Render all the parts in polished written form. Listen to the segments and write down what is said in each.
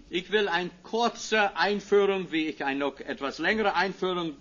Ich will eine kurze Einführung, wie ich eine noch etwas längere Einführung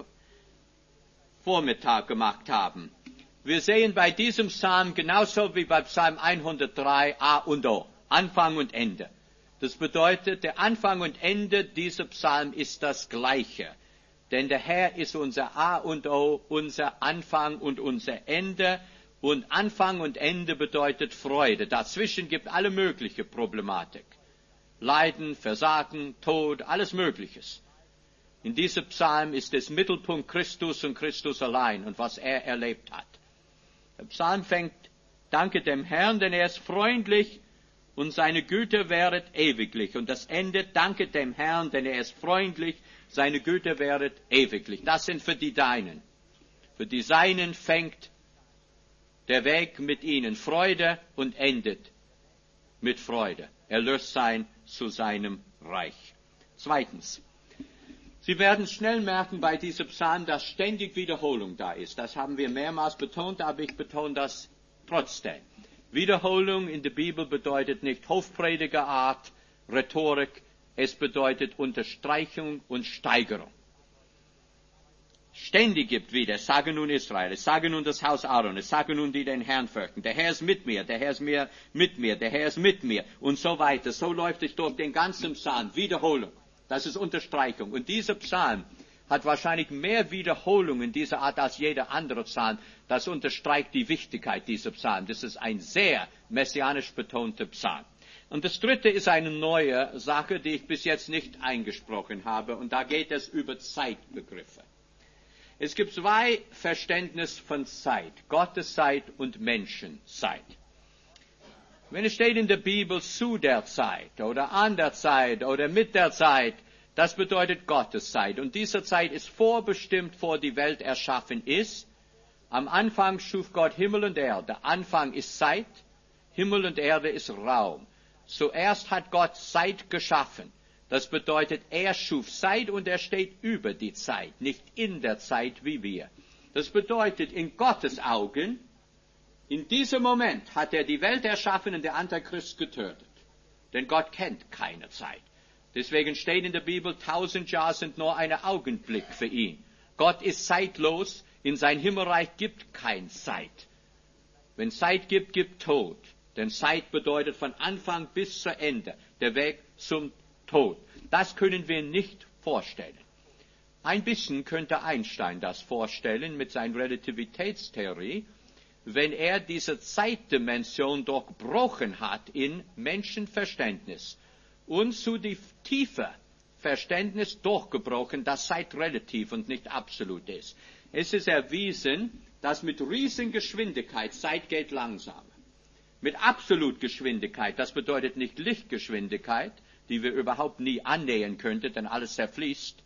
Vormittag gemacht habe. Wir sehen bei diesem Psalm genauso wie bei Psalm 103 A und O, Anfang und Ende. Das bedeutet, der Anfang und Ende dieser Psalm ist das Gleiche. Denn der Herr ist unser A und O, unser Anfang und unser Ende. Und Anfang und Ende bedeutet Freude. Dazwischen gibt alle mögliche Problematik. Leiden, Versagen, Tod, alles Mögliches. In diesem Psalm ist es Mittelpunkt Christus und Christus allein und was er erlebt hat. Der Psalm fängt, danke dem Herrn, denn er ist freundlich und seine Güte währet ewiglich. Und das Ende, danke dem Herrn, denn er ist freundlich, seine Güte währet ewiglich. Das sind für die Deinen. Für die Seinen fängt der Weg mit ihnen Freude und endet mit Freude. Erlöst zu seinem Reich. Zweitens. Sie werden schnell merken bei diesem Psalm, dass ständig Wiederholung da ist. Das haben wir mehrmals betont, aber ich betone das trotzdem. Wiederholung in der Bibel bedeutet nicht Hofpredigerart, Rhetorik, es bedeutet Unterstreichung und Steigerung. Ständig gibt wieder, es sage nun Israel, es sage nun das Haus Aaron, es sage nun die den Herrn fürchten, der Herr ist mit mir, der Herr ist mit mir, der Herr ist mit mir und so weiter. So läuft es durch den ganzen Psalm, Wiederholung. Das ist Unterstreichung. Und dieser Psalm hat wahrscheinlich mehr Wiederholungen dieser Art als jeder andere Psalm. Das unterstreicht die Wichtigkeit dieser Psalm. Das ist ein sehr messianisch betonter Psalm. Und das dritte ist eine neue Sache, die ich bis jetzt nicht eingesprochen habe. Und da geht es über Zeitbegriffe. Es gibt zwei Verständnisse von Zeit. Gottes Zeit und Menschenzeit. Wenn es steht in der Bibel zu der Zeit oder an der Zeit oder mit der Zeit, das bedeutet Gottes Zeit. Und diese Zeit ist vorbestimmt, vor die Welt erschaffen ist. Am Anfang schuf Gott Himmel und Erde. Anfang ist Zeit, Himmel und Erde ist Raum. Zuerst hat Gott Zeit geschaffen. Das bedeutet, er schuf Zeit und er steht über die Zeit, nicht in der Zeit wie wir. Das bedeutet, in Gottes Augen, in diesem Moment hat er die Welt erschaffen und der Antichrist getötet. Denn Gott kennt keine Zeit. Deswegen steht in der Bibel, 1000 Jahre sind nur ein Augenblick für ihn. Gott ist zeitlos, in sein Himmelreich gibt kein Zeit. Wenn Zeit gibt, gibt Tod. Denn Zeit bedeutet von Anfang bis zu Ende, der Weg zum Tod. Das können wir nicht vorstellen. Ein bisschen könnte Einstein das vorstellen mit seiner Relativitätstheorie, wenn er diese Zeitdimension durchbrochen hat in Menschenverständnis und zu die tiefe Verständnis durchgebrochen, dass Zeit relativ und nicht absolut ist. Es ist erwiesen, dass mit Riesengeschwindigkeit Zeit geht langsamer. Mit Absolutgeschwindigkeit, das bedeutet nicht Lichtgeschwindigkeit, die wir überhaupt nie annähern könnten, denn alles zerfließt.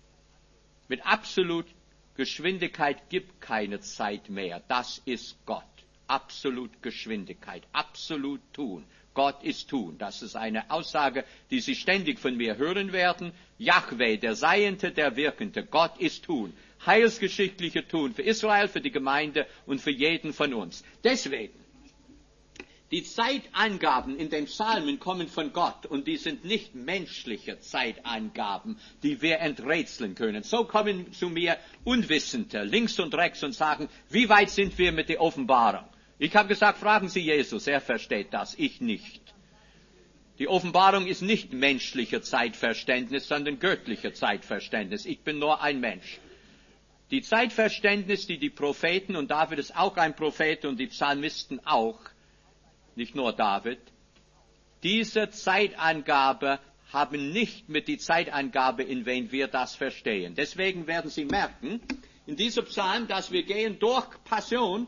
Mit Absolutgeschwindigkeit gibt keine Zeit mehr. Das ist Gott. Absolutgeschwindigkeit, absolut tun. Gott ist tun. Das ist eine Aussage, die Sie ständig von mir hören werden. Jahwe, der Seiende, der Wirkende. Gott ist tun. Heilsgeschichtliche Tun für Israel, für die Gemeinde und für jeden von uns. Deswegen, die Zeitangaben in den Psalmen kommen von Gott und die sind nicht menschliche Zeitangaben, die wir enträtseln können. So kommen zu mir Unwissende links und rechts und sagen, wie weit sind wir mit der Offenbarung? Ich habe gesagt, fragen Sie Jesus, er versteht das, ich nicht. Die Offenbarung ist nicht menschliche Zeitverständnis, sondern göttliche Zeitverständnis. Ich bin nur ein Mensch. Die Zeitverständnis, die Propheten, und David ist auch ein Prophet und die Psalmisten auch, nicht nur David, diese Zeitangabe haben nicht mit der Zeitangabe, in wen wir das verstehen. Deswegen werden Sie merken, in diesem Psalm, dass wir gehen durch Passion,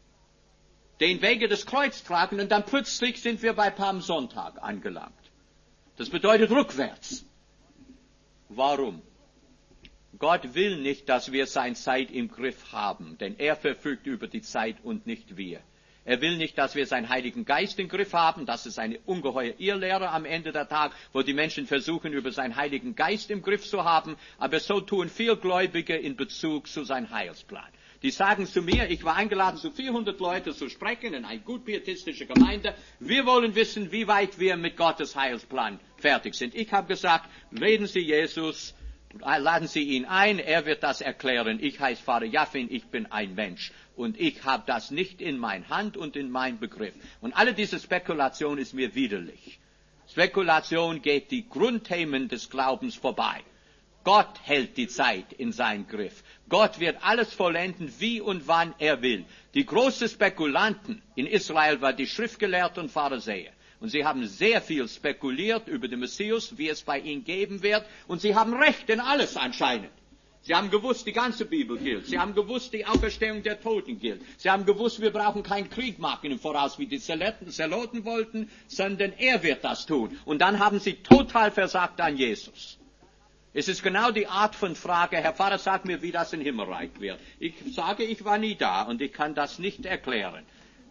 den Wege des Kreuz tragen und dann plötzlich sind wir bei Palmsonntag angelangt. Das bedeutet rückwärts. Warum? Gott will nicht, dass wir seine Zeit im Griff haben, denn er verfügt über die Zeit und nicht wir. Er will nicht, dass wir seinen Heiligen Geist im Griff haben. Das ist eine ungeheure Irrlehre am Ende der Tag, wo die Menschen versuchen, über seinen Heiligen Geist im Griff zu haben. Aber so tun viele Gläubige in Bezug zu seinem Heilsplan. Die sagen zu mir, ich war eingeladen, zu 400 Leute zu sprechen in eine gut pietistische Gemeinde. Wir wollen wissen, wie weit wir mit Gottes Heilsplan fertig sind. Ich habe gesagt, reden Sie Jesus, laden Sie ihn ein, er wird das erklären. Ich heiße Pfarrer Jaffin, ich bin ein Mensch. Und ich habe das nicht in mein Hand und in mein Begriff. Und alle diese Spekulation ist mir widerlich. Spekulation geht die Grundthemen des Glaubens vorbei. Gott hält die Zeit in seinen Griff. Gott wird alles vollenden, wie und wann er will. Die großen Spekulanten in Israel waren die Schriftgelehrten und Pharisäer. Und sie haben sehr viel spekuliert über den Messias, wie es bei ihnen geben wird. Und sie haben Recht in alles anscheinend. Sie haben gewusst, die ganze Bibel gilt. Sie haben gewusst, die Auferstehung der Toten gilt. Sie haben gewusst, wir brauchen keinen Krieg machen im Voraus, wie die Zeloten wollten, sondern er wird das tun. Und dann haben sie total versagt an Jesus. Es ist genau die Art von Frage, Herr Pfarrer, sag mir, wie das im Himmelreich wird. Ich sage, ich war nie da und ich kann das nicht erklären.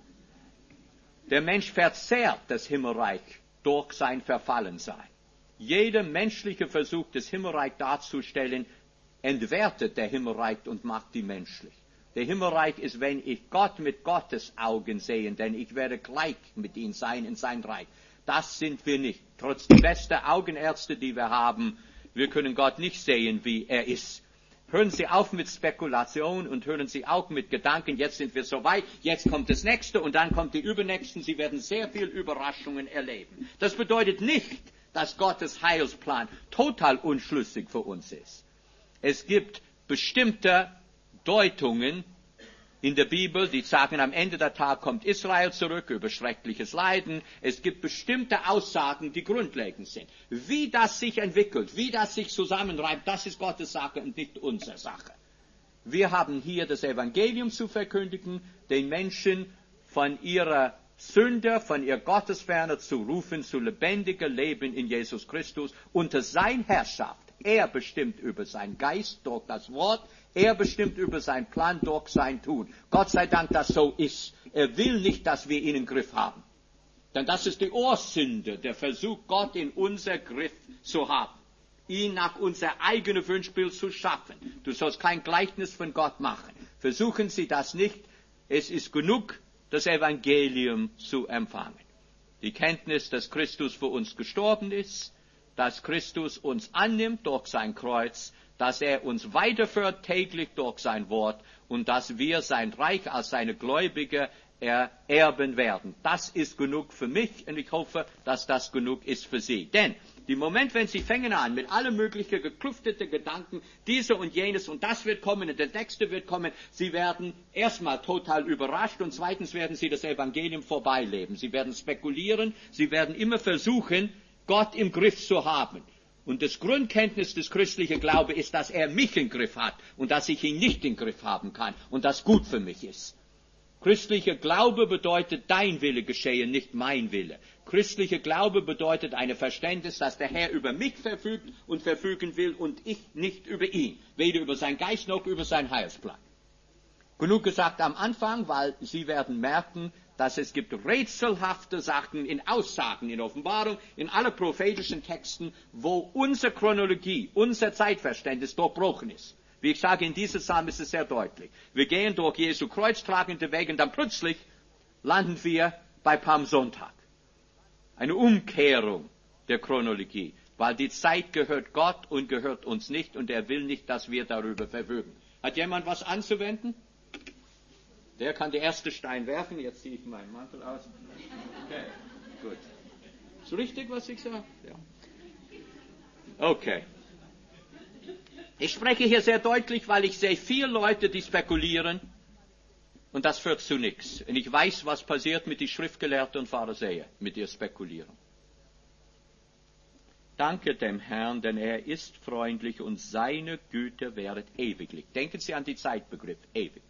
Der Mensch verzehrt das Himmelreich durch sein Verfallensein. Jeder menschliche Versuch, das Himmelreich darzustellen, entwertet der Himmelreich und macht die menschlich. Der Himmelreich ist, wenn ich Gott mit Gottes Augen sehe, denn ich werde gleich mit ihm sein in sein Reich. Das sind wir nicht. Trotz der besten Augenärzte, die wir haben, wir können Gott nicht sehen, wie er ist. Hören Sie auf mit Spekulation und hören Sie auf mit Gedanken, jetzt sind wir so weit, jetzt kommt das Nächste und dann kommt die Übernächsten. Sie werden sehr viel Überraschungen erleben. Das bedeutet nicht, dass Gottes Heilsplan total unschlüssig für uns ist. Es gibt bestimmte Deutungen in der Bibel, die sagen, am Ende der Tag kommt Israel zurück über schreckliches Leiden. Es gibt bestimmte Aussagen, die grundlegend sind. Wie das sich entwickelt, wie das sich zusammenreibt, das ist Gottes Sache und nicht unsere Sache. Wir haben hier das Evangelium zu verkündigen, den Menschen von ihrer Sünde, von ihrer Gottesferne zu rufen, zu lebendiger Leben in Jesus Christus, unter sein Herrschaft. Er bestimmt über seinen Geist durch das Wort. Er bestimmt über seinen Plan durch sein Tun. Gott sei Dank, dass so ist. Er will nicht, dass wir ihn im Griff haben. Denn das ist die Ursünde, der Versuch, Gott in unser Griff zu haben. Ihn nach unser eigenes Wunschbild zu schaffen. Du sollst kein Gleichnis von Gott machen. Versuchen Sie das nicht. Es ist genug, das Evangelium zu empfangen. Die Kenntnis, dass Christus für uns gestorben ist, dass Christus uns annimmt durch sein Kreuz, dass er uns weiterführt täglich durch sein Wort und dass wir sein Reich als seine Gläubige ererben werden. Das ist genug für mich und ich hoffe, dass das genug ist für Sie. Denn im Moment, wenn Sie fangen an mit allen möglichen geklufteten Gedanken, diese und jenes und das wird kommen und der nächste wird kommen, Sie werden erstmal total überrascht und zweitens werden Sie das Evangelium vorbeileben. Sie werden spekulieren, Sie werden immer versuchen, Gott im Griff zu haben. Und das Grundkenntnis des christlichen Glaubens ist, dass er mich im Griff hat und dass ich ihn nicht im Griff haben kann und das gut für mich ist. Christlicher Glaube bedeutet, dein Wille geschehe, nicht mein Wille. Christlicher Glaube bedeutet ein Verständnis, dass der Herr über mich verfügt und verfügen will und ich nicht über ihn. Weder über seinen Geist noch über seinen Heilsplan. Genug gesagt am Anfang, weil Sie werden merken, dass es gibt rätselhafte Sachen in Aussagen, in Offenbarung, in allen prophetischen Texten, wo unsere Chronologie, unser Zeitverständnis durchbrochen ist. Wie ich sage, in diesem Psalm ist es sehr deutlich. Wir gehen durch Jesu kreuztragende Wege und dann plötzlich landen wir bei Palmsonntag. Eine Umkehrung der Chronologie, weil die Zeit gehört Gott und gehört uns nicht und er will nicht, dass wir darüber verfügen. Hat jemand was anzuwenden? Der kann den ersten Stein werfen. Jetzt ziehe ich meinen Mantel aus. Okay, gut. Ist richtig, was ich sage? Ja. Okay. Ich spreche hier sehr deutlich, weil ich sehe viele Leute, die spekulieren und das führt zu nichts. Und ich weiß, was passiert mit den Schriftgelehrten und Pharisäern, mit ihr Spekulieren. Danke dem Herrn, denn er ist freundlich und seine Güte währet ewiglich. Denken Sie an den Zeitbegriff, ewig.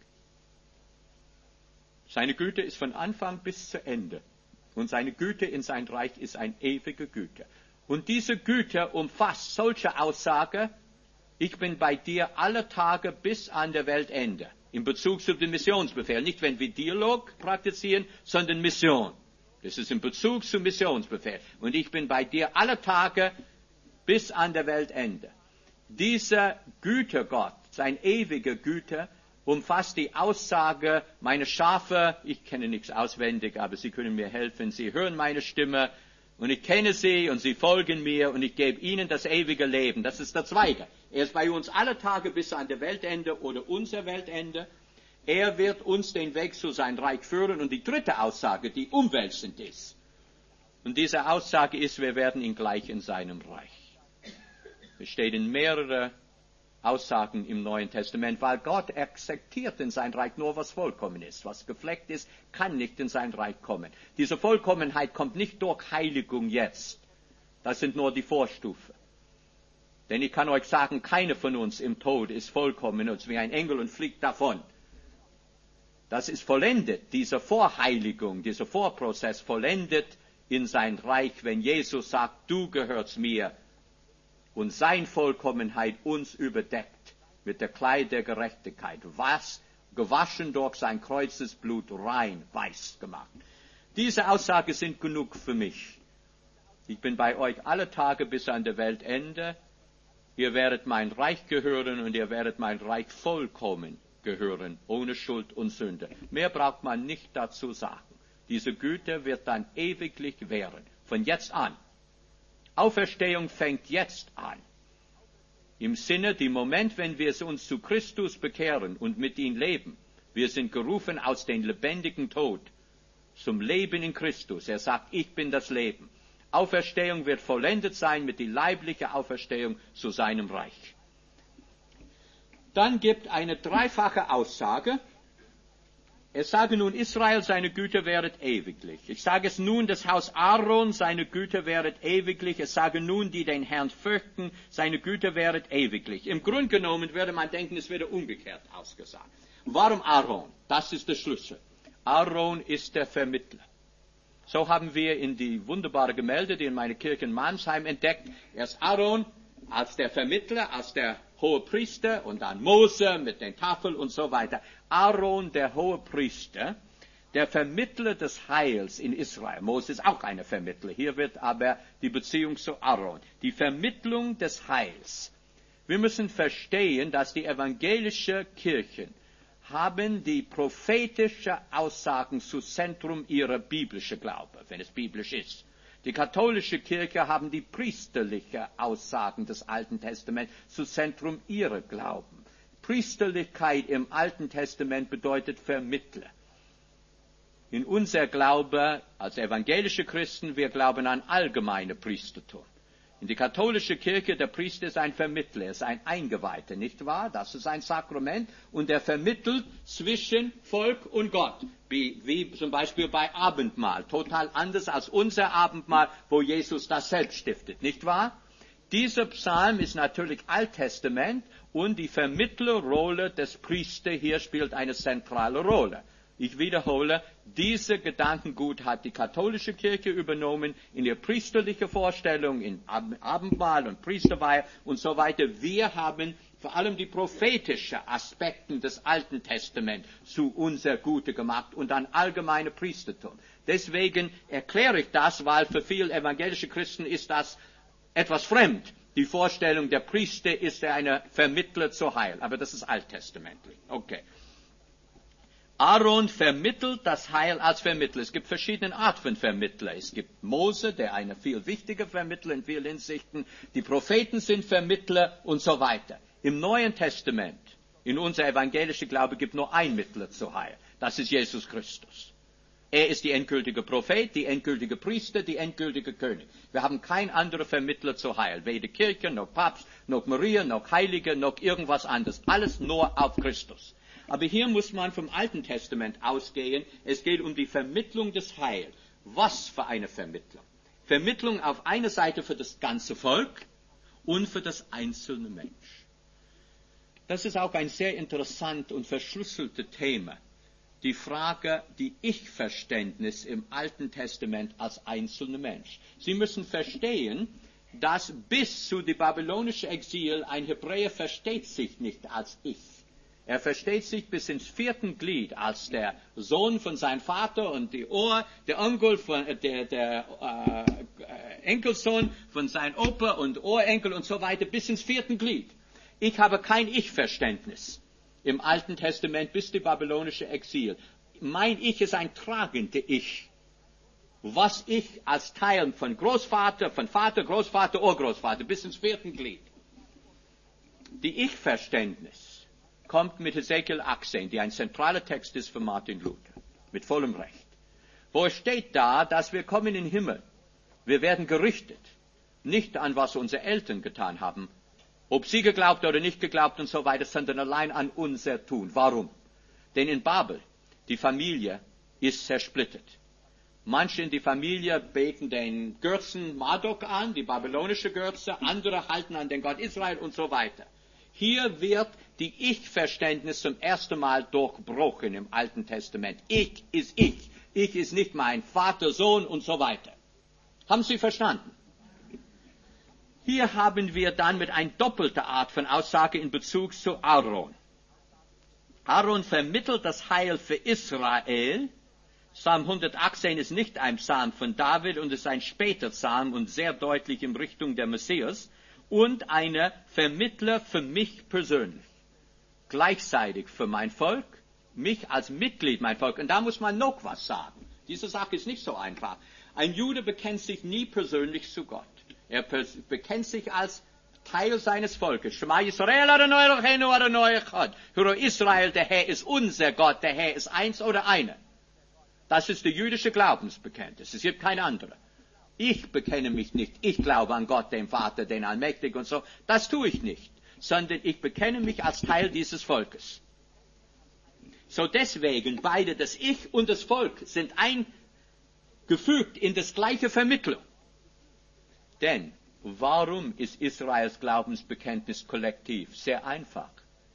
Seine Güte ist von Anfang bis zu Ende. Und seine Güte in sein Reich ist eine ewige Güte. Und diese Güte umfasst solche Aussage, ich bin bei dir alle Tage bis an der Weltende. In Bezug zu dem Missionsbefehl. Nicht, wenn wir Dialog praktizieren, sondern Mission. Das ist in Bezug zum Missionsbefehl. Und ich bin bei dir alle Tage bis an der Weltende. Diese Güte Gott, seine ewige Güte, umfasst die Aussage, meine Schafe, ich kenne nichts auswendig, aber sie können mir helfen, sie hören meine Stimme und ich kenne sie und sie folgen mir und ich gebe ihnen das ewige Leben. Das ist der Zweite. Er ist bei uns alle Tage bis an der Weltende oder unser Weltende. Er wird uns den Weg zu sein Reich führen. Und die dritte Aussage, die umwälzend ist. Und diese Aussage ist, wir werden ihn gleich in seinem Reich. Es steht in mehrere Aussagen im Neuen Testament, weil Gott akzeptiert in sein Reich nur, was vollkommen ist. Was gefleckt ist, kann nicht in sein Reich kommen. Diese Vollkommenheit kommt nicht durch Heiligung jetzt. Das sind nur die Vorstufen. Denn ich kann euch sagen, keine von uns im Tod ist vollkommen und ist wie ein Engel und fliegt davon. Das ist vollendet, diese Vorheiligung, dieser Vorprozess vollendet in sein Reich, wenn Jesus sagt, du gehörst mir. Und sein Vollkommenheit uns überdeckt mit der Kleid der Gerechtigkeit, was gewaschen durch sein Kreuzesblut rein, weiß gemacht. Diese Aussagen sind genug für mich. Ich bin bei euch alle Tage bis an der Weltende. Ihr werdet mein Reich gehören und ihr werdet mein Reich vollkommen gehören, ohne Schuld und Sünde. Mehr braucht man nicht dazu sagen. Diese Güte wird dann ewiglich währen, von jetzt an. Auferstehung fängt jetzt an. Im Sinne, dem Moment, wenn wir uns zu Christus bekehren und mit ihm leben. Wir sind gerufen aus dem lebendigen Tod zum Leben in Christus. Er sagt, ich bin das Leben. Auferstehung wird vollendet sein mit der leiblichen Auferstehung zu seinem Reich. Dann gibt eine dreifache Aussage. Es sage nun Israel, seine Güte wäret ewiglich. Ich sage es nun, das Haus Aaron, seine Güte wäret ewiglich. Es sage nun, die den Herrn fürchten, seine Güte wäret ewiglich. Im Grunde genommen würde man denken, es würde umgekehrt ausgesagt. Warum Aaron? Das ist der Schlüssel. Aaron ist der Vermittler. So haben wir in die wunderbare Gemälde, die in meiner Kirche in Mannheim entdeckt. Erst Aaron als der Vermittler, als der Hohepriester und dann Mose mit den Tafeln und so weiter. Aaron, der Hohepriester, der Vermittler des Heils in Israel. Mose ist auch ein Vermittler. Hier wird aber die Beziehung zu Aaron. Die Vermittlung des Heils. Wir müssen verstehen, dass die evangelische Kirchen haben die prophetische Aussagen zu Zentrum ihrer biblischen Glaube, wenn es biblisch ist. Die katholische Kirche haben die priesterliche Aussagen des Alten Testaments zu Zentrum ihrer Glauben. Priesterlichkeit im Alten Testament bedeutet Vermittler. In unser Glaube als evangelische Christen, wir glauben an allgemeine Priestertum. In die katholische Kirche, der Priester ist ein Vermittler, ist ein Eingeweihter, nicht wahr? Das ist ein Sakrament und er vermittelt zwischen Volk und Gott. Wie zum Beispiel bei Abendmahl, total anders als unser Abendmahl, wo Jesus das selbst stiftet, nicht wahr? Dieser Psalm ist natürlich Alttestament und die Vermittlerrolle des Priesters hier spielt eine zentrale Rolle. Ich wiederhole, diese Gedankengut hat die katholische Kirche übernommen in ihrer priesterlichen Vorstellung, in Abendmahl und Priesterweihe und so weiter. Wir haben vor allem die prophetischen Aspekte des Alten Testaments zu unser Gute gemacht und dann allgemeine Priestertum. Deswegen erkläre ich das, weil für viele evangelische Christen ist das etwas fremd. Die Vorstellung, der Priester ist ein Vermittler zu Heil, aber das ist alttestamentlich. Okay. Aaron vermittelt das Heil als Vermittler. Es gibt verschiedene Arten von Vermittler. Es gibt Mose, der eine viel wichtige Vermittler in vielen Hinsichten. Die Propheten sind Vermittler und so weiter. Im Neuen Testament, in unser evangelischer Glaube, gibt nur ein Mittler zu Heil. Das ist Jesus Christus. Er ist die endgültige Prophet, die endgültige Priester, die endgültige König. Wir haben kein anderer Vermittler zu Heil. Weder Kirche, noch Papst, noch Maria, noch Heilige, noch irgendwas anderes. Alles nur auf Christus. Aber hier muss man vom Alten Testament ausgehen. Es geht um die Vermittlung des Heils. Was für eine Vermittlung? Vermittlung auf einer Seite für das ganze Volk und für das einzelne Mensch. Das ist auch ein sehr interessantes und verschlüsseltes Thema. Die Frage, die Ich-Verständnis im Alten Testament als einzelner Mensch. Sie müssen verstehen, dass bis zu dem babylonischen Exil ein Hebräer versteht sich nicht als Ich. Er versteht sich bis ins 4. Glied als der Sohn von seinem Vater und der Onkel von der Enkelsohn von seinem Opa und Urenkel und so weiter bis ins 4. Glied. Ich habe kein Ich-Verständnis. im Alten Testament bis die babylonische Exil. Mein Ich ist ein tragende Ich. Was ich als Teil von Großvater, von Vater, Großvater, Urgroßvater bis ins 4. Glied. Die Ich-Verständnis kommt mit Hesekiel 18, die ein zentraler Text ist für Martin Luther, mit vollem Recht. Wo es steht da, dass wir kommen in den Himmel. Wir werden gerichtet. Nicht an, was unsere Eltern getan haben, ob sie geglaubt oder nicht geglaubt und so weiter, sondern allein an unser Tun. Warum? Denn in Babel, die Familie ist zersplittert. Manche in die Familie beten den Götzen Marduk an, die babylonische Götze, andere halten an den Gott Israel und so weiter. Hier wird die Ich-Verständnis zum ersten Mal durchbrochen im Alten Testament. Ich ist ich. Ich ist nicht mein Vater, Sohn und so weiter. Haben Sie verstanden? Hier haben wir dann mit einer doppelten Art von Aussage in Bezug zu Aaron. Aaron vermittelt das Heil für Israel. Psalm 118 ist nicht ein Psalm von David und ist ein später Psalm und sehr deutlich in Richtung der Messias und eine Vermittler für mich persönlich. Gleichzeitig für mein Volk, mich als Mitglied mein Volk. Und da muss man noch was sagen. Diese Sache ist nicht so einfach. Ein Jude bekennt sich nie persönlich zu Gott. Er bekennt sich als Teil seines Volkes. Shema Yisrael Adonai Eloheinu Adonai Echad. Höre Israel, der Herr ist unser Gott, der Herr ist eins oder einer. Das ist der jüdische Glaubensbekenntnis. Es gibt keine andere. Ich bekenne mich nicht. Ich glaube an Gott, den Vater, den Allmächtigen und so. Das tue ich nicht. Sondern ich bekenne mich als Teil dieses Volkes. So deswegen, beide, das Ich und das Volk, sind eingefügt in das gleiche Vermittlung. Denn warum ist Israels Glaubensbekenntnis kollektiv? Sehr einfach.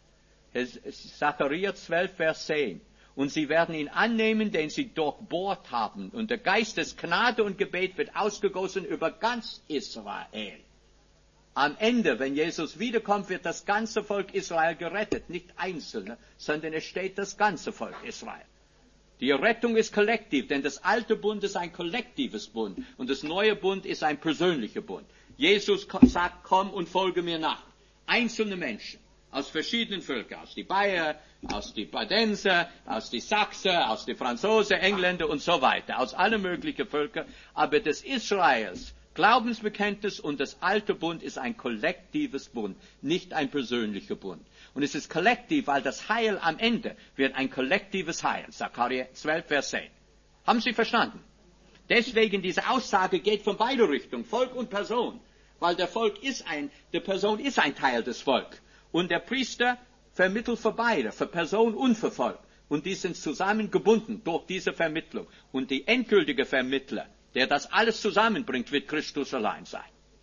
Zachariah 12, Vers 10. Und sie werden ihn annehmen, den sie durchbohrt haben. Und der Geist des Gnade und Gebet wird ausgegossen über ganz Israel. Am Ende, wenn Jesus wiederkommt, wird das ganze Volk Israel gerettet. Nicht Einzelne, sondern es steht das ganze Volk Israel. Die Rettung ist kollektiv, denn das alte Bund ist ein kollektives Bund und das neue Bund ist ein persönlicher Bund. Jesus sagt, komm und folge mir nach. Einzelne Menschen aus verschiedenen Völkern, aus die Bayer, aus die Badenser, aus die Sachsen, aus die Franzosen, Engländer und so weiter, aus allen möglichen Völkern. Aber das Israels Glaubensbekenntnis und das alte Bund ist ein kollektives Bund, nicht ein persönlicher Bund. Und es ist kollektiv, weil das Heil am Ende wird ein kollektives Heil. Zachariah 12, Vers 10. Haben Sie verstanden? Deswegen diese Aussage geht von beide Richtungen, Volk und Person. Weil der Person ist ein Teil des Volkes. Und der Priester vermittelt für beide, für Person und für Volk. Und die sind zusammengebunden durch diese Vermittlung. Und die endgültige Vermittler, der das alles zusammenbringt, wird Christus allein sein.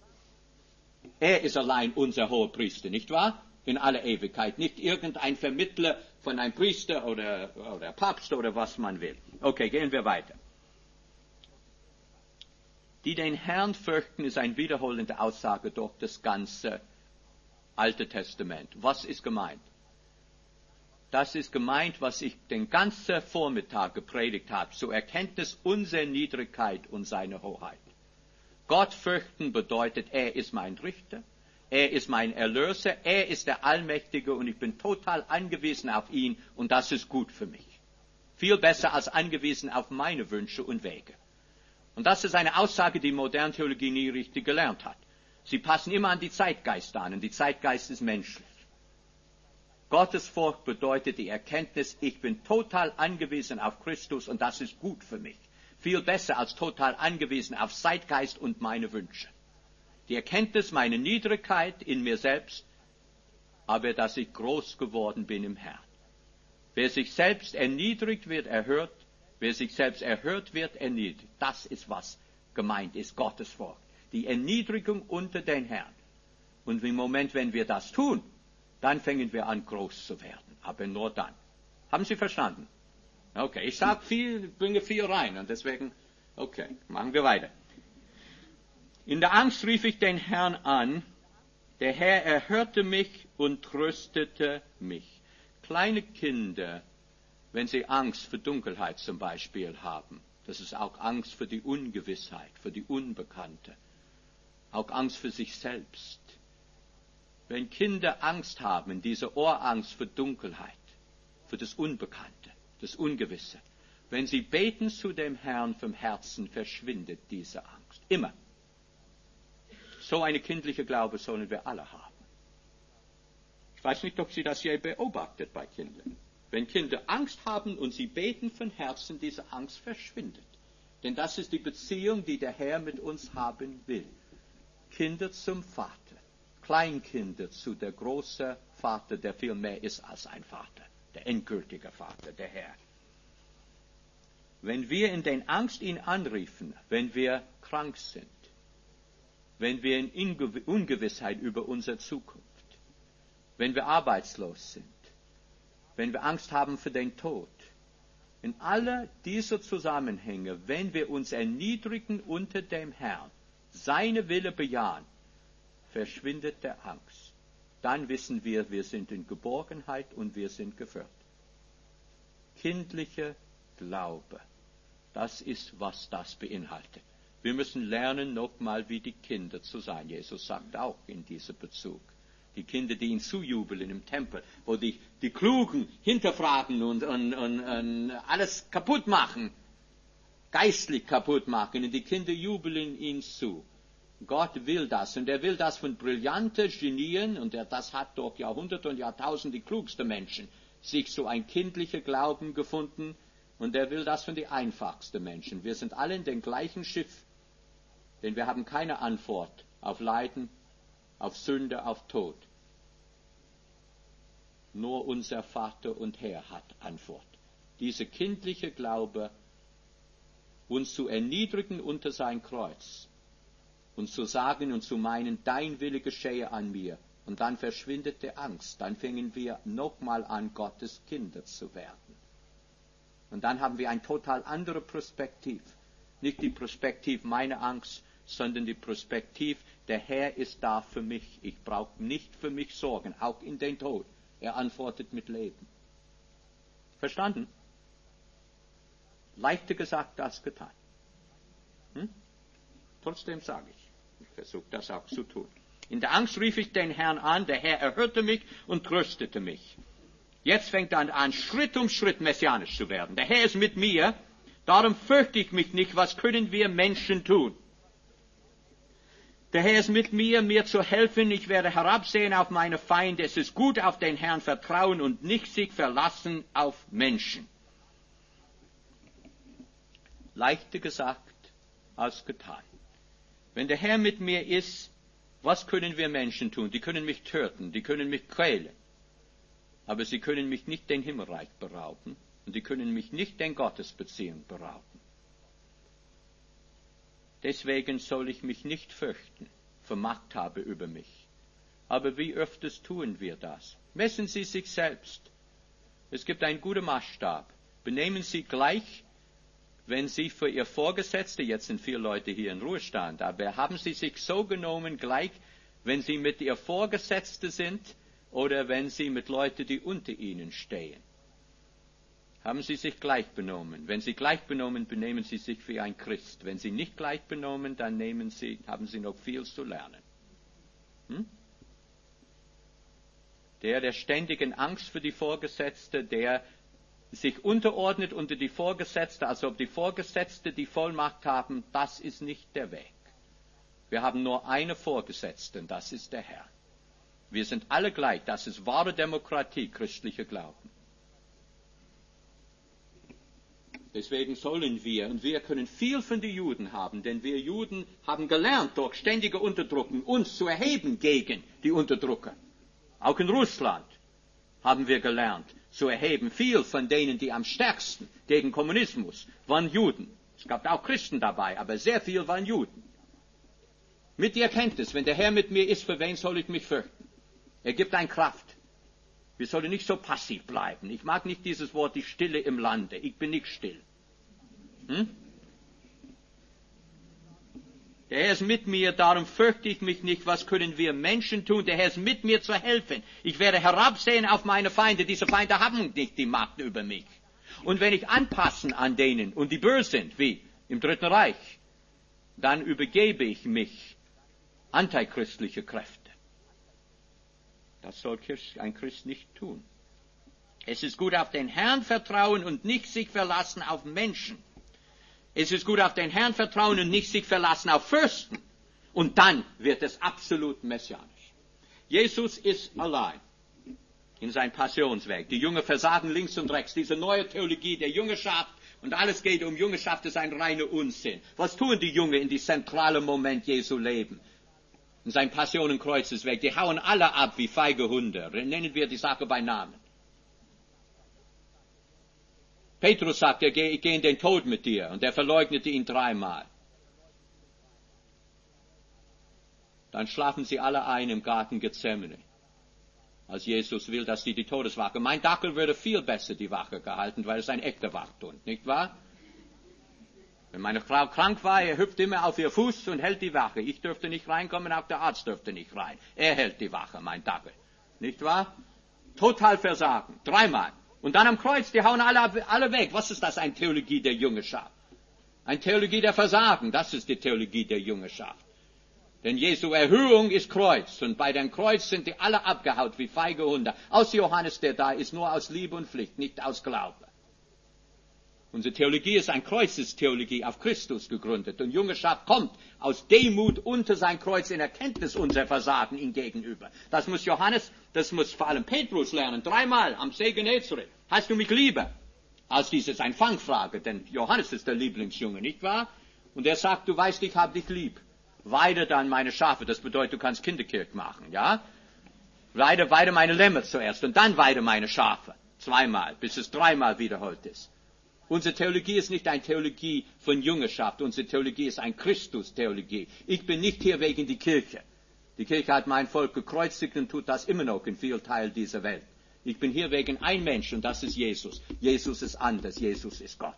Er ist allein unser hoher Priester, nicht wahr? In aller Ewigkeit. Nicht irgendein Vermittler von einem Priester oder Papst oder was man will. Okay, gehen wir weiter. Die den Herrn fürchten, ist eine wiederholende Aussage durch das ganze Alte Testament. Was ist gemeint? Das ist gemeint, was ich den ganzen Vormittag gepredigt habe, zur Erkenntnis unserer Niedrigkeit und seiner Hoheit. Gott fürchten bedeutet, er ist mein Richter, er ist mein Erlöser, er ist der Allmächtige und ich bin total angewiesen auf ihn und das ist gut für mich. Viel besser als angewiesen auf meine Wünsche und Wege. Und das ist eine Aussage, die moderne Theologie nie richtig gelernt hat. Sie passen immer an die Zeitgeist an und die Zeitgeist ist menschlich. Gottesfurcht bedeutet die Erkenntnis, ich bin total angewiesen auf Christus und das ist gut für mich. Viel besser als total angewiesen auf Zeitgeist und meine Wünsche. Die Erkenntnis meiner Niedrigkeit in mir selbst, aber dass ich groß geworden bin im Herrn. Wer sich selbst erniedrigt, wird erhört. Wer sich selbst erhört, wird erniedrigt. Das ist, was gemeint ist, Gottesfurcht. Die Erniedrigung unter den Herrn. Und im Moment, wenn wir das tun, dann fangen wir an, groß zu werden. Aber nur dann. Haben Sie verstanden? Okay, ich bringe viel rein und deswegen, okay, machen wir weiter. In der Angst rief ich den Herrn an. Der Herr erhörte mich und tröstete mich. Kleine Kinder, wenn sie Angst für Dunkelheit zum Beispiel haben, das ist auch Angst für die Ungewissheit, für die Unbekannte, auch Angst für sich selbst. Wenn Kinder Angst haben, diese Ohrangst für Dunkelheit, für das Unbekannte, das Ungewisse, wenn sie beten zu dem Herrn vom Herzen, verschwindet diese Angst. Immer. So eine kindliche Glaube sollen wir alle haben. Ich weiß nicht, ob Sie das je beobachtet bei Kindern. Wenn Kinder Angst haben und sie beten von Herzen, diese Angst verschwindet. Denn das ist die Beziehung, die der Herr mit uns haben will. Kinder zum Vater, Kleinkinder zu der große Vater, der viel mehr ist als ein Vater, der endgültige Vater, der Herr. Wenn wir in den Angst ihn anriefen, wenn wir krank sind, wenn wir in Ungewissheit über unsere Zukunft, wenn wir arbeitslos sind, wenn wir Angst haben für den Tod, in aller dieser Zusammenhänge, wenn wir uns erniedrigen unter dem Herrn, seine Wille bejahen, verschwindet der Angst. Dann wissen wir, wir sind in Geborgenheit und wir sind geführt. Kindlicher Glaube, das ist, was das beinhaltet. Wir müssen lernen, nochmal wie die Kinder zu sein. Jesus sagt auch in diesem Bezug. Die Kinder, die ihn zujubeln im Tempel, wo die Klugen hinterfragen und alles kaputt machen, geistlich kaputt machen, und die Kinder jubeln ihn zu. Gott will das, und er will das von brillanten Genien, und das hat durch Jahrhunderte und Jahrtausende die klugsten Menschen sich so ein kindlicher Glauben gefunden, und er will das von den einfachsten Menschen. Wir sind alle in dem gleichen Schiff, denn wir haben keine Antwort auf Leiden, auf Sünde, auf Tod. Nur unser Vater und Herr hat Antwort. Dieser kindliche Glaube, uns zu erniedrigen unter sein Kreuz und zu sagen und zu meinen, dein Wille geschehe an mir. Und dann verschwindet die Angst. Dann fingen wir nochmal an, Gottes Kinder zu werden. Und dann haben wir ein total andere Perspektiv. Nicht die Perspektiv meiner Angst, sondern die Perspektiv, der Herr ist da für mich. Ich brauche nicht für mich sorgen, auch in den Tod. Er antwortet mit Leben. Verstanden? Leichter gesagt als getan. Trotzdem sage ich versuche das auch zu tun. In der Angst rief ich den Herrn an, der Herr erhörte mich und tröstete mich. Jetzt fängt er an, Schritt um Schritt messianisch zu werden. Der Herr ist mit mir, darum fürchte ich mich nicht. Was können wir Menschen tun? Der Herr ist mit mir, mir zu helfen. Ich werde herabsehen auf meine Feinde. Es ist gut, auf den Herrn vertrauen und nicht sich verlassen auf Menschen. Leichter gesagt als getan. Wenn der Herr mit mir ist, was können wir Menschen tun? Die können mich töten, die können mich quälen. Aber sie können mich nicht den Himmelreich berauben und die können mich nicht den Gottesbeziehung berauben. Deswegen soll ich mich nicht fürchten, für Macht habe über mich. Aber wie öfters tun wir das? Messen Sie sich selbst. Es gibt einen guten Maßstab. Benehmen Sie gleich, wenn Sie für Ihr Vorgesetzte, jetzt sind 4 Leute hier in Ruhestand, aber haben Sie sich so genommen gleich, wenn Sie mit Ihr Vorgesetzte sind oder wenn Sie mit Leuten, die unter Ihnen stehen? Haben Sie sich gleich benommen? Wenn Sie gleich benommen, benehmen Sie sich wie ein Christ. Wenn Sie nicht gleich benommen, dann haben Sie noch viel zu lernen. Der ständigen Angst für die Vorgesetzte, der sich unterordnet unter die Vorgesetzte, als ob die Vorgesetzte die Vollmacht haben, das ist nicht der Weg. Wir haben nur einen Vorgesetzten, das ist der Herr. Wir sind alle gleich, das ist wahre Demokratie, christlicher Glauben. Deswegen sollen wir, und wir können viel von den Juden haben, denn wir Juden haben gelernt, durch ständige Unterdrückung uns zu erheben gegen die Unterdrücker. Auch in Russland haben wir gelernt, zu erheben. Viel von denen, die am stärksten gegen Kommunismus waren Juden. Es gab auch Christen dabei, aber sehr viel waren Juden. Mit der Erkenntnis, wenn der Herr mit mir ist, für wen soll ich mich fürchten? Er gibt eine Kraft. Wir sollen nicht so passiv bleiben. Ich mag nicht dieses Wort, die Stille im Lande. Ich bin nicht still. Der Herr ist mit mir, darum fürchte ich mich nicht. Was können wir Menschen tun? Der Herr ist mit mir zu helfen. Ich werde herabsehen auf meine Feinde. Diese Feinde haben nicht die Macht über mich. Und wenn ich anpassen an denen und die böse sind, wie im Dritten Reich, dann übergebe ich mich antichristliche Kräfte. Das soll ein Christ nicht tun. Es ist gut, auf den Herrn vertrauen und nicht sich verlassen auf Menschen. Es ist gut, auf den Herrn vertrauen und nicht sich verlassen auf Fürsten. Und dann wird es absolut messianisch. Jesus ist allein in seinem Passionsweg. Die Jünger versagen links und rechts. Diese neue Theologie der Jüngerschaft und alles geht um Jüngerschaft, ist ein reiner Unsinn. Was tun die Jünger in die zentrale Moment Jesu Leben? In seinem Passion- und Kreuzesweg. Die hauen alle ab wie feige Hunde. Nennen wir die Sache bei Namen. Petrus sagt, ich gehe in den Tod mit dir. Und er verleugnete ihn 3-mal. Dann schlafen sie alle ein im Garten Gethsemane. Als Jesus will, dass sie die Todeswache. Mein Dackel würde viel besser die Wache gehalten, weil es ein echter Wachhund, nicht wahr? Wenn meine Frau krank war, er hüpft immer auf ihr Fuß und hält die Wache. Ich dürfte nicht reinkommen, auch der Arzt dürfte nicht rein. Er hält die Wache, mein Dackel. Nicht wahr? Total versagen. 3-mal. Und dann am Kreuz, die hauen alle weg. Was ist das? Eine Theologie der Jüngerschaft. Eine Theologie der Versagen. Das ist die Theologie der Jüngerschaft. Denn Jesu Erhöhung ist Kreuz. Und bei dem Kreuz sind die alle abgehaut wie feige Hunde. Aus Johannes, der da ist, nur aus Liebe und Pflicht, nicht aus Glaube. Unsere Theologie ist eine Kreuzestheologie auf Christus gegründet. Und Jüngerschaft kommt aus Demut unter sein Kreuz in Erkenntnis unserer Versagen ihm gegenüber. Das muss Johannes, das muss vor allem Petrus lernen. 3-mal am See Genezareth. Hast du mich lieber? Als dies ist eine Fangfrage, denn Johannes ist der Lieblingsjunge, nicht wahr? Und er sagt, du weißt, ich habe dich lieb. Weide dann meine Schafe. Das bedeutet, du kannst Kinderkirch machen, ja? Weide meine Lämmer zuerst und dann weide meine Schafe. 2-mal, bis es 3-mal wiederholt ist. Unsere Theologie ist nicht eine Theologie von Jüngerschaft. Unsere Theologie ist eine Christus-Theologie. Ich bin nicht hier wegen die Kirche. Die Kirche hat mein Volk gekreuzigt und tut das immer noch in vielen Teilen dieser Welt. Ich bin hier wegen ein Mensch und das ist Jesus. Jesus ist anders. Jesus ist Gott.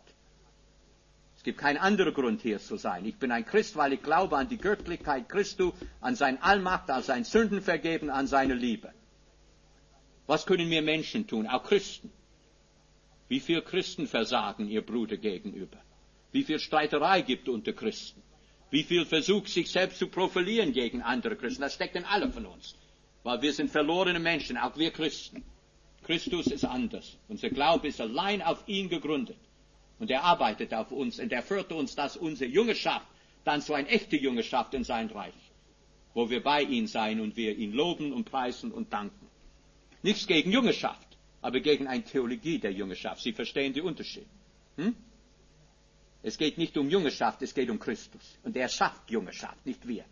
Es gibt keinen anderen Grund, hier zu sein. Ich bin ein Christ, weil ich glaube an die Göttlichkeit Christi, an seine Allmacht, an sein Sündenvergeben, an seine Liebe. Was können wir Menschen tun, auch Christen? Wie viel Christen versagen ihr Bruder gegenüber? Wie viel Streiterei gibt unter Christen? Wie viel Versuch, sich selbst zu profilieren gegen andere Christen? Das steckt in alle von uns. Weil wir sind verlorene Menschen, auch wir Christen. Christus ist anders. Unser Glaube ist allein auf ihn gegründet. Und er arbeitet auf uns und er führt uns, dass unsere Jüngerschaft dann so eine echte Jüngerschaft in sein Reich, wo wir bei ihm sein und wir ihn loben und preisen und danken. Nichts gegen Jüngerschaft, aber gegen eine Theologie der Jüngerschaft. Sie verstehen den Unterschied. Es geht nicht um Jüngerschaft, es geht um Christus. Und er schafft Jüngerschaft, nicht wir.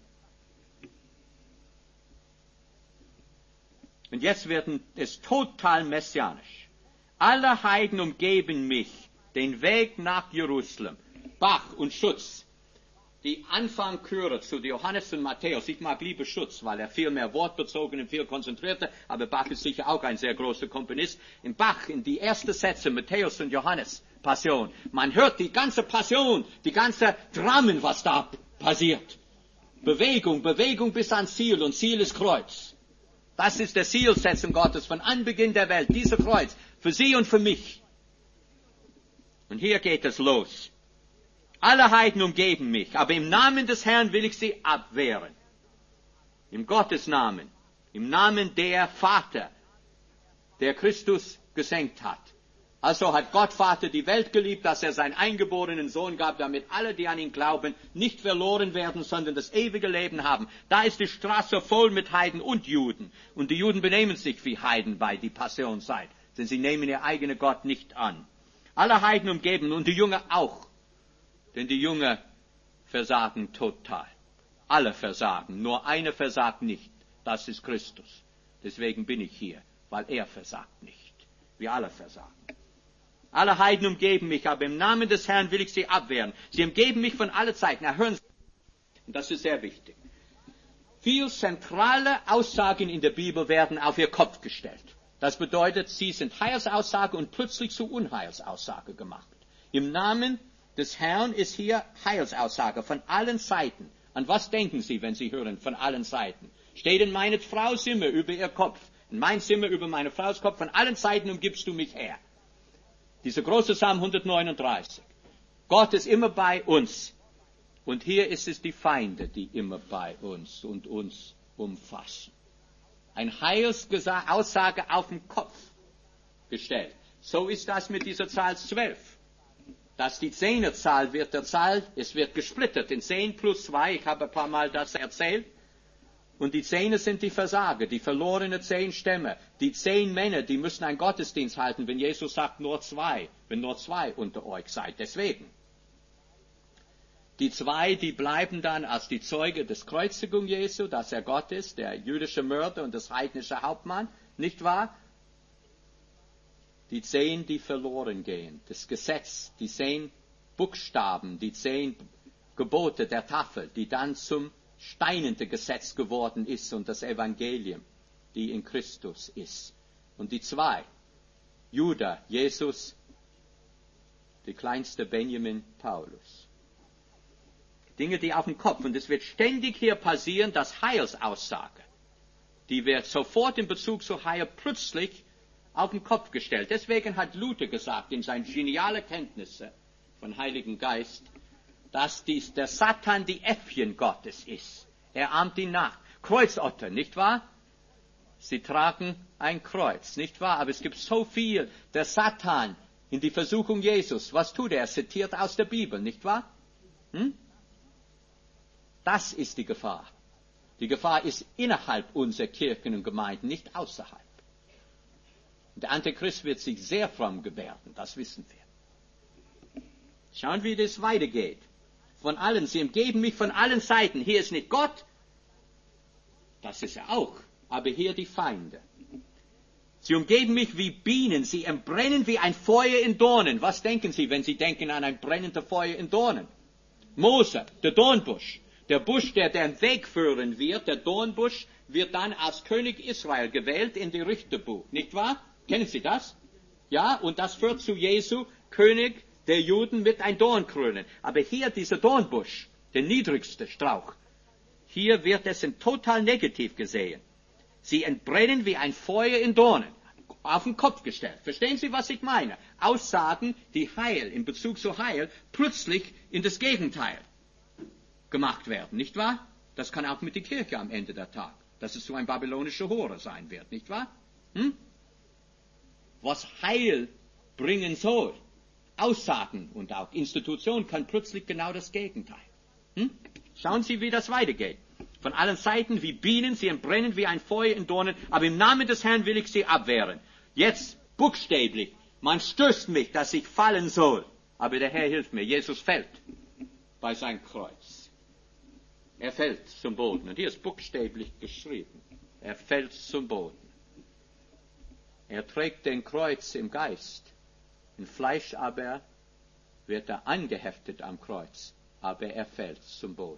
Und jetzt wird es total messianisch. Alle Heiden umgeben mich, den Weg nach Jerusalem. Bach und Schutz. Die Anfangchöre zu Johannes und Matthäus. Ich mag lieber Schutz, weil er viel mehr wortbezogen und viel konzentrierter, aber Bach ist sicher auch ein sehr großer Komponist. In Bach, in die ersten Sätze, Matthäus und Johannes, Passion. Man hört die ganze Passion, die ganze Dramen, was da passiert. Bewegung bis ans Ziel und Ziel ist Kreuz. Das ist der Zielsetzung Gottes von Anbeginn der Welt, dieser Kreuz, für Sie und für mich. Und hier geht es los. Alle Heiden umgeben mich, aber im Namen des Herrn will ich sie abwehren. Im Gottes Namen, im Namen der Vater, der Christus gesenkt hat. Also hat Gott Vater die Welt geliebt, dass er seinen eingeborenen Sohn gab, damit alle, die an ihn glauben, nicht verloren werden, sondern das ewige Leben haben. Da ist die Straße voll mit Heiden und Juden. Und die Juden benehmen sich wie Heiden bei die Passionszeit, denn sie nehmen ihr eigenen Gott nicht an. Alle Heiden umgeben und die Jünger auch. Denn die Jünger versagen total. Alle versagen, nur einer versagt nicht. Das ist Christus. Deswegen bin ich hier, weil er versagt nicht. Wir alle versagen. Alle Heiden umgeben mich, aber im Namen des Herrn will ich sie abwehren. Sie umgeben mich von allen Seiten. Na, hören Sie. Und das ist sehr wichtig. Viele zentrale Aussagen in der Bibel werden auf ihr Kopf gestellt. Das bedeutet, sie sind Heilsaussage und plötzlich zu Unheilsaussage gemacht. Im Namen des Herrn ist hier Heilsaussage von allen Seiten. An was denken Sie, wenn Sie hören von allen Seiten? Steht in meine Frau Zimmer über ihr Kopf, in mein Zimmer über meine Frau's Kopf, von allen Seiten umgibst du mich her. Dieser große Psalm 139. Gott ist immer bei uns. Und hier ist es die Feinde, die immer bei uns und uns umfassen. Eine Heilsaussage auf den Kopf gestellt. So ist das mit dieser Zahl 12. Dass die Zehnerzahl wird der Zahl, es wird gesplittert in 10 plus 2, ich habe ein paar Mal das erzählt. Und die 10 sind die Versager, die verlorenen 10 Stämme. Die 10 Männer, die müssen einen Gottesdienst halten, wenn Jesus sagt nur 2, wenn nur 2 unter euch seid. Deswegen. Die 2, die bleiben dann als die Zeuge des Kreuzigung Jesu, dass er Gott ist, der jüdische Mörder und das heidnische Hauptmann, nicht wahr? Die 10, die verloren gehen, das Gesetz, die 10 Buchstaben, die 10 Gebote der Tafel, die dann zum steinende Gesetz geworden ist und das Evangelium, die in Christus ist. Und die 2, Judah, Jesus, die kleinste Benjamin, Paulus. Dinge, die auf dem Kopf, und es wird ständig hier passieren, dass Heilsaussage, die wird sofort in Bezug zu Heil plötzlich auf den Kopf gestellt. Deswegen hat Luther gesagt, in seinen genialen Kenntnissen von Heiligen Geist, dass der Satan die Äffchen Gottes ist. Er ahmt ihn nach. Kreuzotter, nicht wahr? Sie tragen ein Kreuz, nicht wahr? Aber es gibt so viel, der Satan in die Versuchung Jesus. Was tut er? Er zitiert aus der Bibel, nicht wahr? Das ist die Gefahr. Die Gefahr ist innerhalb unserer Kirchen und Gemeinden, nicht außerhalb. Und der Antichrist wird sich sehr fromm gebärden, das wissen wir. Schauen, wie das weitergeht. Von allen, sie umgeben mich von allen Seiten. Hier ist nicht Gott, das ist er auch, aber hier die Feinde. Sie umgeben mich wie Bienen, sie entbrennen wie ein Feuer in Dornen. Was denken Sie, wenn Sie denken an ein brennendes Feuer in Dornen? Mose, der Dornbusch. Der Busch, der den Weg führen wird, der Dornbusch, wird dann als König Israel gewählt in die Richterbuch, nicht wahr? Kennen Sie das? Ja, und das führt zu Jesu, König der Juden mit ein Dornkrone. Aber hier dieser Dornbusch, der niedrigste Strauch, hier wird es in total negativ gesehen. Sie entbrennen wie ein Feuer in Dornen, auf den Kopf gestellt. Verstehen Sie, was ich meine? Aussagen, die Heil, in Bezug zu Heil, plötzlich in das Gegenteil gemacht werden, nicht wahr? Das kann auch mit der Kirche am Ende der Tag, dass es so ein babylonischer Hure sein wird, nicht wahr? Was Heil bringen soll, Aussagen und auch Institutionen, kann plötzlich genau das Gegenteil. Schauen Sie, wie das weitergeht. Von allen Seiten wie Bienen, sie entbrennen wie ein Feuer in Dornen, aber im Namen des Herrn will ich sie abwehren. Jetzt buchstäblich, man stößt mich, dass ich fallen soll, aber der Herr hilft mir. Jesus fällt bei seinem Kreuz. Er fällt zum Boden. Und hier ist buchstäblich geschrieben. Er fällt zum Boden. Er trägt den Kreuz im Geist. Im Fleisch aber wird er angeheftet am Kreuz. Aber er fällt zum Boden.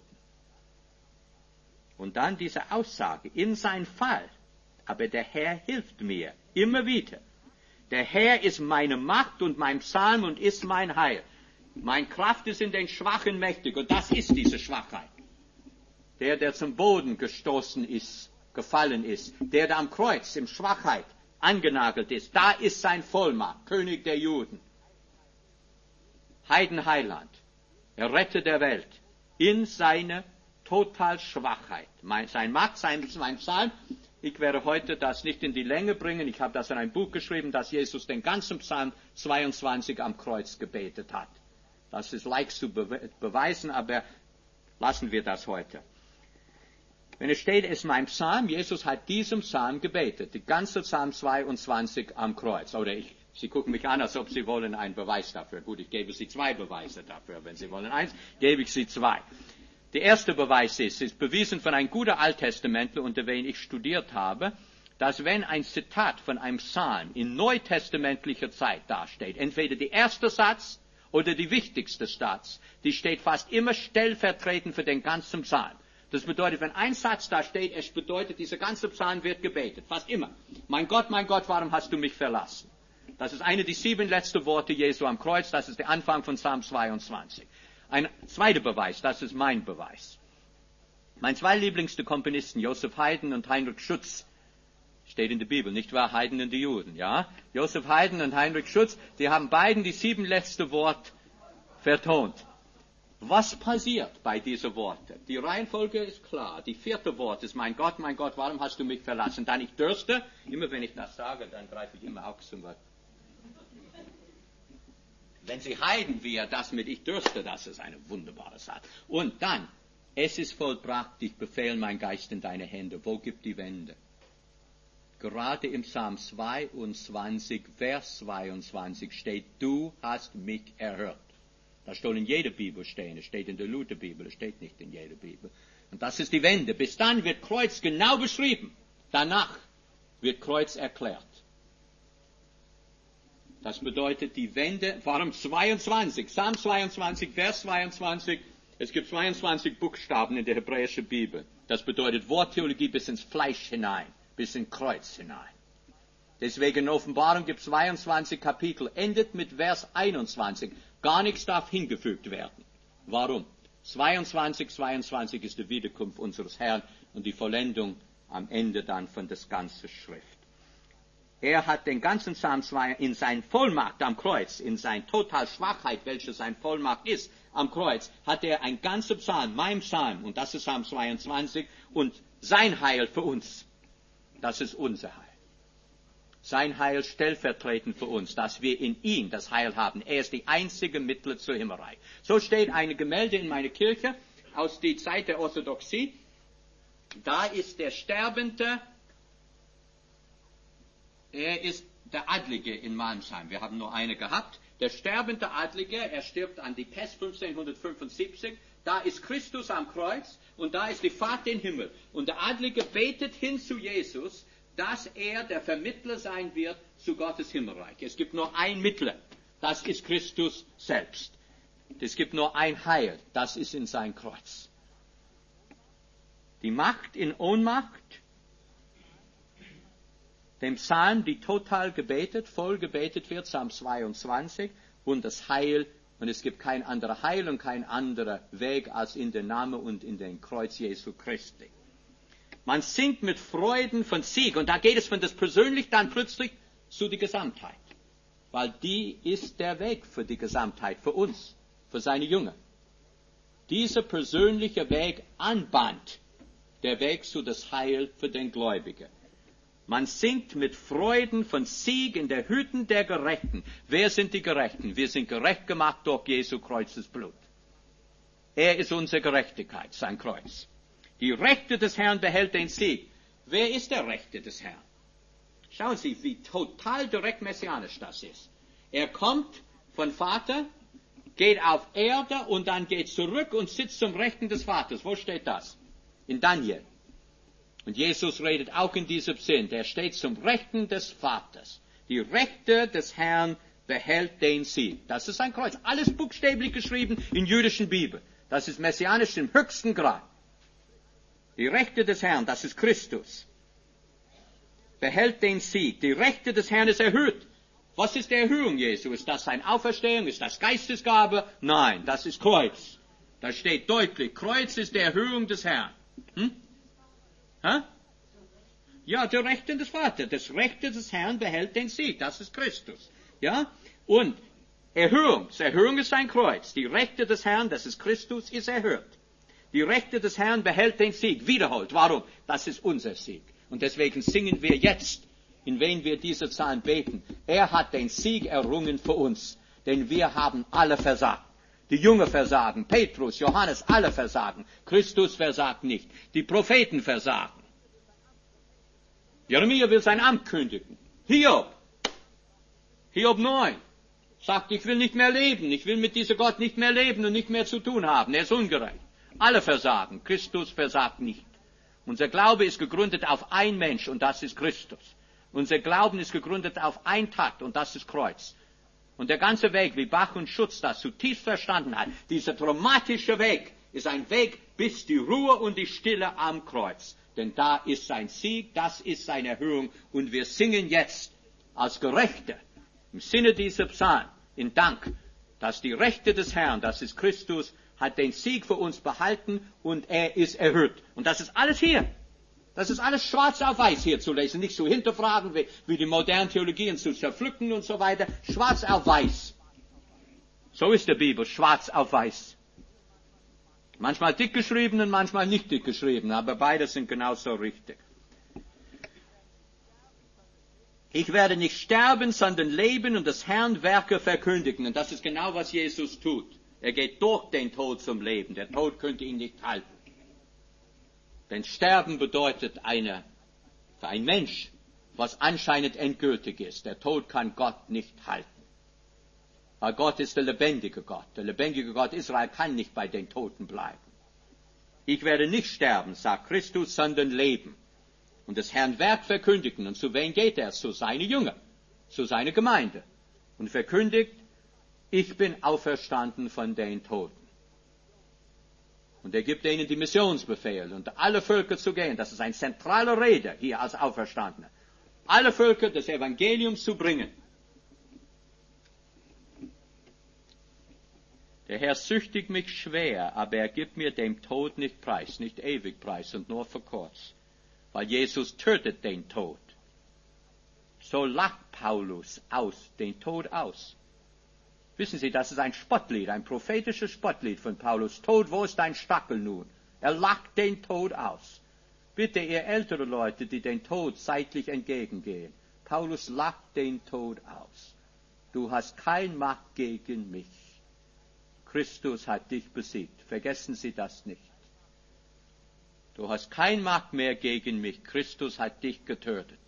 Und dann diese Aussage in sein Fall. Aber der Herr hilft mir. Immer wieder. Der Herr ist meine Macht und mein Psalm und ist mein Heil. Meine Kraft ist in den Schwachen mächtig. Und das ist diese Schwachheit. Der zum Boden gestoßen ist, gefallen ist. Der am Kreuz in Schwachheit angenagelt ist. Da ist sein Vollmacht, König der Juden. Heidenheiland, Retter der Welt, in seiner total Schwachheit. Sein Macht, sein Psalm, ich werde heute das nicht in die Länge bringen, ich habe das in ein Buch geschrieben, dass Jesus den ganzen Psalm 22 am Kreuz gebetet hat. Das ist leicht zu beweisen, aber lassen wir das heute. Wenn es steht, es ist mein Psalm, Jesus hat diesen Psalm gebetet, die ganze Psalm 22 am Kreuz. Oder Sie gucken mich an, als ob Sie wollen einen Beweis dafür. Gut, ich gebe Sie 2 Beweise dafür. Wenn Sie wollen eins, gebe ich Sie 2. Der erste Beweis ist bewiesen von einem guten Alttestamentler, unter wen ich studiert habe, dass wenn ein Zitat von einem Psalm in neutestamentlicher Zeit dasteht, entweder der erste Satz oder die wichtigste Satz, die steht fast immer stellvertretend für den ganzen Psalm. Das bedeutet, wenn ein Satz da steht, es bedeutet, dieser ganze Psalm wird gebetet. Fast immer. Mein Gott, warum hast du mich verlassen? Das ist eine der 7 letzten Worte Jesu am Kreuz. Das ist der Anfang von Psalm 22. Ein zweiter Beweis, das ist mein Beweis. Meine 2 lieblingste Komponisten, Joseph Haydn und Heinrich Schütz, steht in der Bibel, nicht wahr? Haydn und die Juden, ja? Joseph Haydn und Heinrich Schütz, die haben beiden die 7 letzte Wort vertont. Was passiert bei diesen Worten? Die Reihenfolge ist klar. Die 4. Wort ist, mein Gott, warum hast du mich verlassen? Dann ich dürste. Immer wenn ich das sage, dann greife ich immer auch zum Wort. Wenn Sie Heiden wie das mit ich dürste, das ist eine wunderbare Sache. Und dann, es ist vollbracht, ich befehle mein Geist in deine Hände. Wo gibt die Wende? Gerade im Psalm 22, Vers 22 steht, du hast mich erhört. Das soll in jeder Bibel stehen. Es steht in der Lutherbibel, es steht nicht in jeder Bibel. Und das ist die Wende. Bis dann wird Kreuz genau beschrieben. Danach wird Kreuz erklärt. Das bedeutet die Wende. Warum 22? Psalm 22, Vers 22. Es gibt 22 Buchstaben in der hebräischen Bibel. Das bedeutet Worttheologie bis ins Fleisch hinein, bis ins Kreuz hinein. Deswegen in Offenbarung gibt es 22 Kapitel, endet mit Vers 21. Gar nichts darf hingefügt werden. Warum? 22 ist die Wiederkunft unseres Herrn und die Vollendung am Ende dann von das ganze Schrift. Er hat den ganzen Psalm 2 in sein Vollmacht am Kreuz, in sein total Schwachheit, welche sein Vollmacht ist, am Kreuz, hat er ein ganzer Psalm, mein Psalm, und das ist Psalm 22, und sein Heil für uns, das ist unser Heil. Sein Heil stellvertretend für uns, dass wir in ihm das Heil haben. Er ist die einzige Mittler zur Himmelreich. So steht ein Gemälde in meiner Kirche aus der Zeit der Orthodoxie. Da ist der Sterbende, er ist der Adlige in Mannheim. Wir haben nur eine gehabt. Der sterbende Adlige, er stirbt an die Pest 1575. Da ist Christus am Kreuz und da ist die Fahrt in den Himmel. Und der Adlige betet hin zu Jesus, dass er der Vermittler sein wird zu Gottes Himmelreich. Es gibt nur ein Mittler, das ist Christus selbst. Es gibt nur ein Heil, das ist in sein Kreuz. Die Macht in Ohnmacht, dem Psalm, die total gebetet, voll gebetet wird, Psalm 22, und das Heil, und es gibt kein anderer Heil und kein anderer Weg als in den Namen und in den Kreuz Jesu Christi. Man singt mit Freuden von Sieg, und da geht es von das persönlich dann plötzlich zu der Gesamtheit. Weil die ist der Weg für die Gesamtheit, für uns, für seine Jünger. Dieser persönliche Weg anbahnt der Weg zu das Heil für den Gläubigen. Man singt mit Freuden von Sieg in der Hütten der Gerechten. Wer sind die Gerechten? Wir sind gerecht gemacht durch Jesu Kreuzes Blut. Er ist unsere Gerechtigkeit, sein Kreuz. Die Rechte des Herrn behält den Sieg. Wer ist der Rechte des Herrn? Schauen Sie, wie total direkt messianisch das ist. Er kommt von Vater, geht auf Erde und dann geht zurück und sitzt zum Rechten des Vaters. Wo steht das? In Daniel. Und Jesus redet auch in diesem Sinn. Der steht zum Rechten des Vaters. Die Rechte des Herrn behält den Sieg. Das ist ein Kreuz. Alles buchstäblich geschrieben in jüdischen Bibel. Das ist messianisch im höchsten Grad. Die Rechte des Herrn, das ist Christus, behält den Sieg. Die Rechte des Herrn ist erhöht. Was ist die Erhöhung Jesu? Ist das seine Auferstehung? Ist das Geistesgabe? Nein, das ist Kreuz. Da steht deutlich, Kreuz ist die Erhöhung des Herrn. Ja, die Rechte des Vaters. Das Rechte des Herrn behält den Sieg. Das ist Christus. Ja? Und Erhöhung. Die Erhöhung ist sein Kreuz. Die Rechte des Herrn, das ist Christus, ist erhöht. Die Rechte des Herrn behält den Sieg. Wiederholt. Warum? Das ist unser Sieg. Und deswegen singen wir jetzt, in wen wir diese Psalmen beten. Er hat den Sieg errungen für uns. Denn wir haben alle versagt. Die Jünger versagen, Petrus, Johannes, alle versagen. Christus versagt nicht. Die Propheten versagen. Jeremia will sein Amt kündigen. Hiob 9, sagt, ich will nicht mehr leben. Ich will mit diesem Gott nicht mehr leben und nicht mehr zu tun haben. Er ist ungerecht. Alle versagen. Christus versagt nicht. Unser Glaube ist gegründet auf ein Mensch und das ist Christus. Unser Glauben ist gegründet auf ein Takt und das ist Kreuz. Und der ganze Weg, wie Bach und Schutz das zutiefst verstanden hat, dieser dramatische Weg ist ein Weg bis die Ruhe und die Stille am Kreuz. Denn da ist sein Sieg, das ist seine Erhöhung. Und wir singen jetzt als Gerechte im Sinne dieser Psalmen in Dank, dass die Rechte des Herrn, das ist Christus, hat den Sieg für uns behalten und er ist erhöht. Und das ist alles hier. Das ist alles schwarz auf weiß hier zu lesen, nicht zu hinterfragen, wie die modernen Theologien zu zerpflücken und so weiter. Schwarz auf weiß. So ist die Bibel, schwarz auf weiß. Manchmal dick geschrieben und manchmal nicht dick geschrieben, aber beides sind genauso richtig. Ich werde nicht sterben, sondern leben und des Herrn Werke verkündigen. Und das ist genau, was Jesus tut. Er geht durch den Tod zum Leben. Der Tod könnte ihn nicht halten. Denn Sterben bedeutet für einen Mensch, was anscheinend endgültig ist. Der Tod kann Gott nicht halten. Aber Gott ist der lebendige Gott. Der lebendige Gott Israel kann nicht bei den Toten bleiben. Ich werde nicht sterben, sagt Christus, sondern leben. Und des Herrn Werk verkündigen. Und zu wem geht er? Zu seinen Jüngern, zu seiner Gemeinde. Und verkündigt, ich bin auferstanden von den Toten. Und er gibt ihnen die Missionsbefehle, unter alle Völker zu gehen. Das ist eine zentrale Rede hier als Auferstandener. Alle Völker des Evangeliums zu bringen. Der Herr züchtigt mich schwer, aber er gibt mir dem Tod nicht preis, nicht ewig preis und nur für kurz. Weil Jesus tötet den Tod. So lacht Paulus den Tod aus. Wissen Sie, das ist ein Spottlied, ein prophetisches Spottlied von Paulus. Tod, wo ist dein Stachel nun? Er lacht den Tod aus. Bitte, ihr ältere Leute, die den Tod seitlich entgegengehen. Paulus lacht den Tod aus. Du hast keine Macht gegen mich. Christus hat dich besiegt. Vergessen Sie das nicht. Du hast keine Macht mehr gegen mich. Christus hat dich getötet.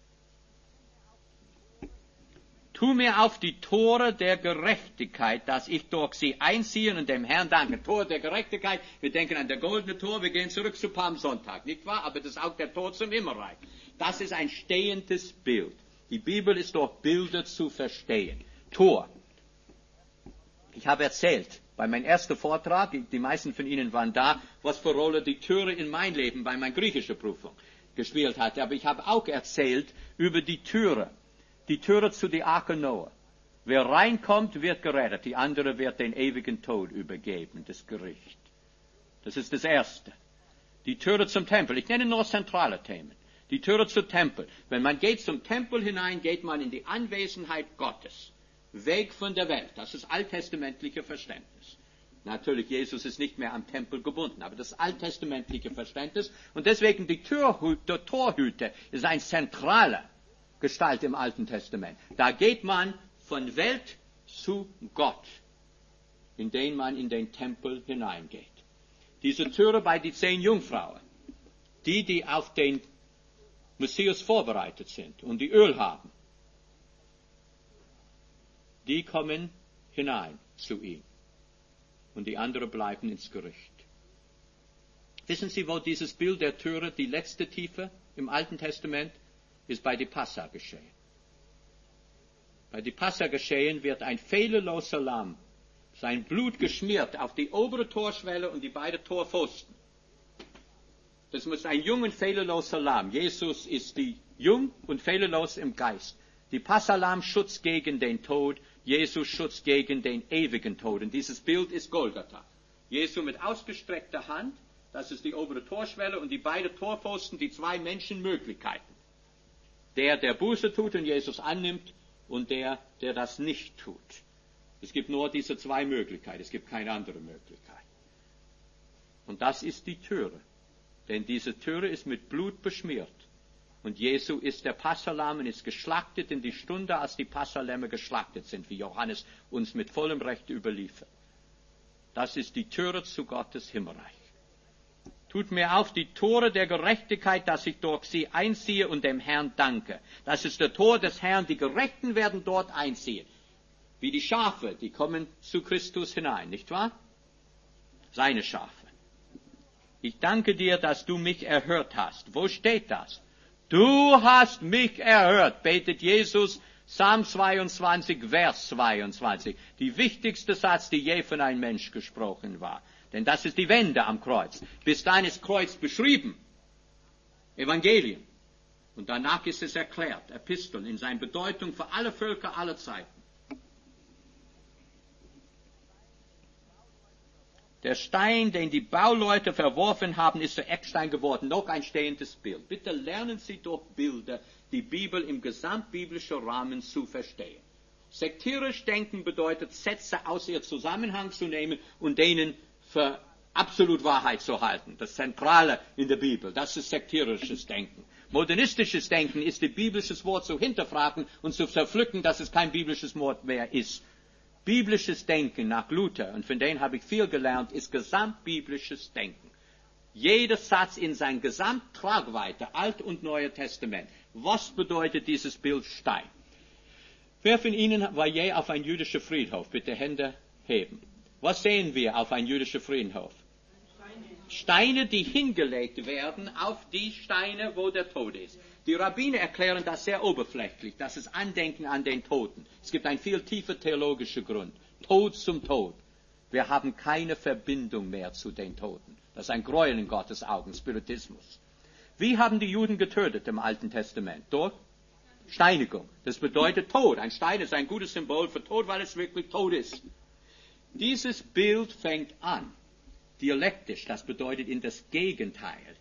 Tu mir auf die Tore der Gerechtigkeit, dass ich durch sie einziehe und dem Herrn danke. Tor der Gerechtigkeit, wir denken an das goldene Tor, wir gehen zurück zu Palmsonntag, nicht wahr? Aber das ist auch der Tor zum Himmelreich. Das ist ein stehendes Bild. Die Bibel ist durch Bilder zu verstehen. Tor. Ich habe erzählt, bei meinem ersten Vortrag, die meisten von Ihnen waren da, was für Rolle die Türe in mein Leben bei meiner griechischen Prüfung gespielt hat. Aber ich habe auch erzählt über die Türe zu der Arche Noah. Wer reinkommt, wird gerettet. Die andere wird den ewigen Tod übergeben, das Gericht. Das ist das Erste. Die Türe zum Tempel. Ich nenne nur zentrale Themen. Die Türe zum Tempel. Wenn man geht zum Tempel hinein, geht man in die Anwesenheit Gottes. Weg von der Welt. Das ist alttestamentliche Verständnis. Natürlich, Jesus ist nicht mehr am Tempel gebunden, aber das alttestamentliche Verständnis. Und deswegen der Torhüter ist ein zentraler Gestalt im Alten Testament. Da geht man von Welt zu Gott, indem man in den Tempel hineingeht. Diese Türe bei den 10 Jungfrauen, die auf den Messias vorbereitet sind und die Öl haben, die kommen hinein zu ihm. Und die anderen bleiben ins Gericht. Wissen Sie, wo dieses Bild der Türe, die letzte Tiefe im Alten Testament, ist bei der Passa geschehen. Bei der Passa geschehen wird ein fehlerloser Lamm, sein Blut geschmiert auf die obere Torschwelle und die beiden Torpfosten. Das muss ein jung und fehlerloser Lamm. Jesus ist die jung und fehlerlos im Geist. Die Passalam Schutz gegen den Tod, Jesus Schutz gegen den ewigen Tod. Und dieses Bild ist Golgatha. Jesus mit ausgestreckter Hand, das ist die obere Torschwelle, und die beiden Torpfosten, die 2 Menschenmöglichkeiten. Der Buße tut und Jesus annimmt, und der das nicht tut. Es gibt nur diese 2 Möglichkeiten, es gibt keine andere Möglichkeit. Und das ist die Türe. Denn diese Türe ist mit Blut beschmiert. Und Jesu ist der Passalam und ist geschlachtet in die Stunde, als die Passalämmer geschlachtet sind, wie Johannes uns mit vollem Recht überliefert. Das ist die Türe zu Gottes Himmelreich. Tut mir auf die Tore der Gerechtigkeit, dass ich durch sie einziehe und dem Herrn danke. Das ist der Tor des Herrn, die Gerechten werden dort einziehen. Wie die Schafe, die kommen zu Christus hinein, nicht wahr? Seine Schafe. Ich danke dir, dass du mich erhört hast. Wo steht das? Du hast mich erhört, betet Jesus, Psalm 22, Vers 22. Die wichtigste Satz, die je von einem Mensch gesprochen war. Denn das ist die Wende am Kreuz. Bis dahin ist Kreuz beschrieben. Evangelium. Und danach ist es erklärt. Episteln in seiner Bedeutung für alle Völker aller Zeiten. Der Stein, den die Bauleute verworfen haben, ist der Eckstein geworden. Noch ein stehendes Bild. Bitte lernen Sie durch Bilder, die Bibel im gesamtbiblischen Rahmen zu verstehen. Sektierisch denken bedeutet, Sätze aus ihrem Zusammenhang zu nehmen und denen absolut Wahrheit zu halten. Das Zentrale in der Bibel. Das ist sektierisches Denken. Modernistisches Denken ist, das biblische Wort zu hinterfragen und zu zerpflücken, dass es kein biblisches Wort mehr ist. Biblisches Denken nach Luther, und von denen habe ich viel gelernt, ist gesamtbiblisches Denken. Jeder Satz in sein Gesamttragweite, Alt- und Neue Testament. Was bedeutet dieses Bild Stein? Wer von Ihnen war je auf ein jüdischer Friedhof? Bitte Hände heben. Was sehen wir auf ein jüdischer Friedhof? Steine, die hingelegt werden auf die Steine, wo der Tod ist. Die Rabbiner erklären das sehr oberflächlich, das ist Andenken an den Toten. Es gibt einen viel tiefer theologischer Grund. Tod zum Tod. Wir haben keine Verbindung mehr zu den Toten. Das ist ein Gräuel in Gottes Augen, Spiritismus. Wie haben die Juden getötet im Alten Testament? Durch Steinigung. Das bedeutet Tod. Ein Stein ist ein gutes Symbol für Tod, weil es wirklich Tod ist. Dieses Bild fängt an, dialektisch, das bedeutet in das Gegenteil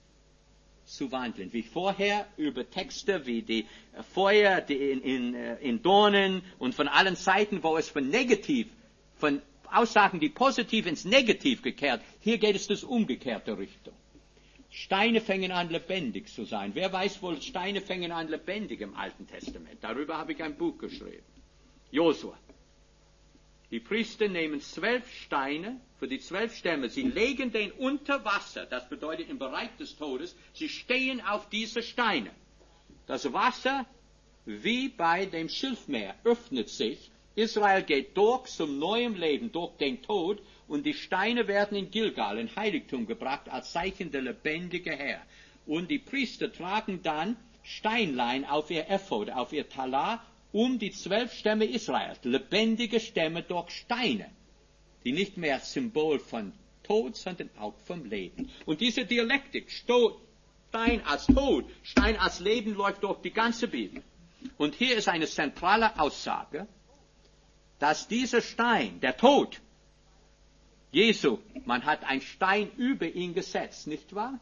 zu wandeln. Wie vorher über Texte wie die Feuer in Dornen und von allen Seiten, wo es von Aussagen, die positiv ins Negativ gekehrt. Hier geht es das umgekehrte Richtung. Steine fängen an, lebendig zu sein. Wer weiß wohl, Steine fängen an, lebendig im Alten Testament. Darüber habe ich ein Buch geschrieben. Josua. Die Priester nehmen 12 Steine für die 12 Stämme. Sie legen den unter Wasser. Das bedeutet im Bereich des Todes. Sie stehen auf diese Steine. Das Wasser, wie bei dem Schilfmeer, öffnet sich. Israel geht durch zum neuen Leben, durch den Tod. Und die Steine werden in Gilgal, in Heiligtum, gebracht als Zeichen der lebendige Herr. Und die Priester tragen dann Steinlein auf ihr Ephod, auf ihr Talar, um die 12 Stämme Israels, lebendige Stämme durch Steine, die nicht mehr Symbol von Tod, sondern auch vom Leben. Und diese Dialektik, Stein als Tod, Stein als Leben, läuft durch die ganze Bibel. Und hier ist eine zentrale Aussage, dass dieser Stein, der Tod, Jesu, man hat einen Stein über ihn gesetzt, nicht wahr?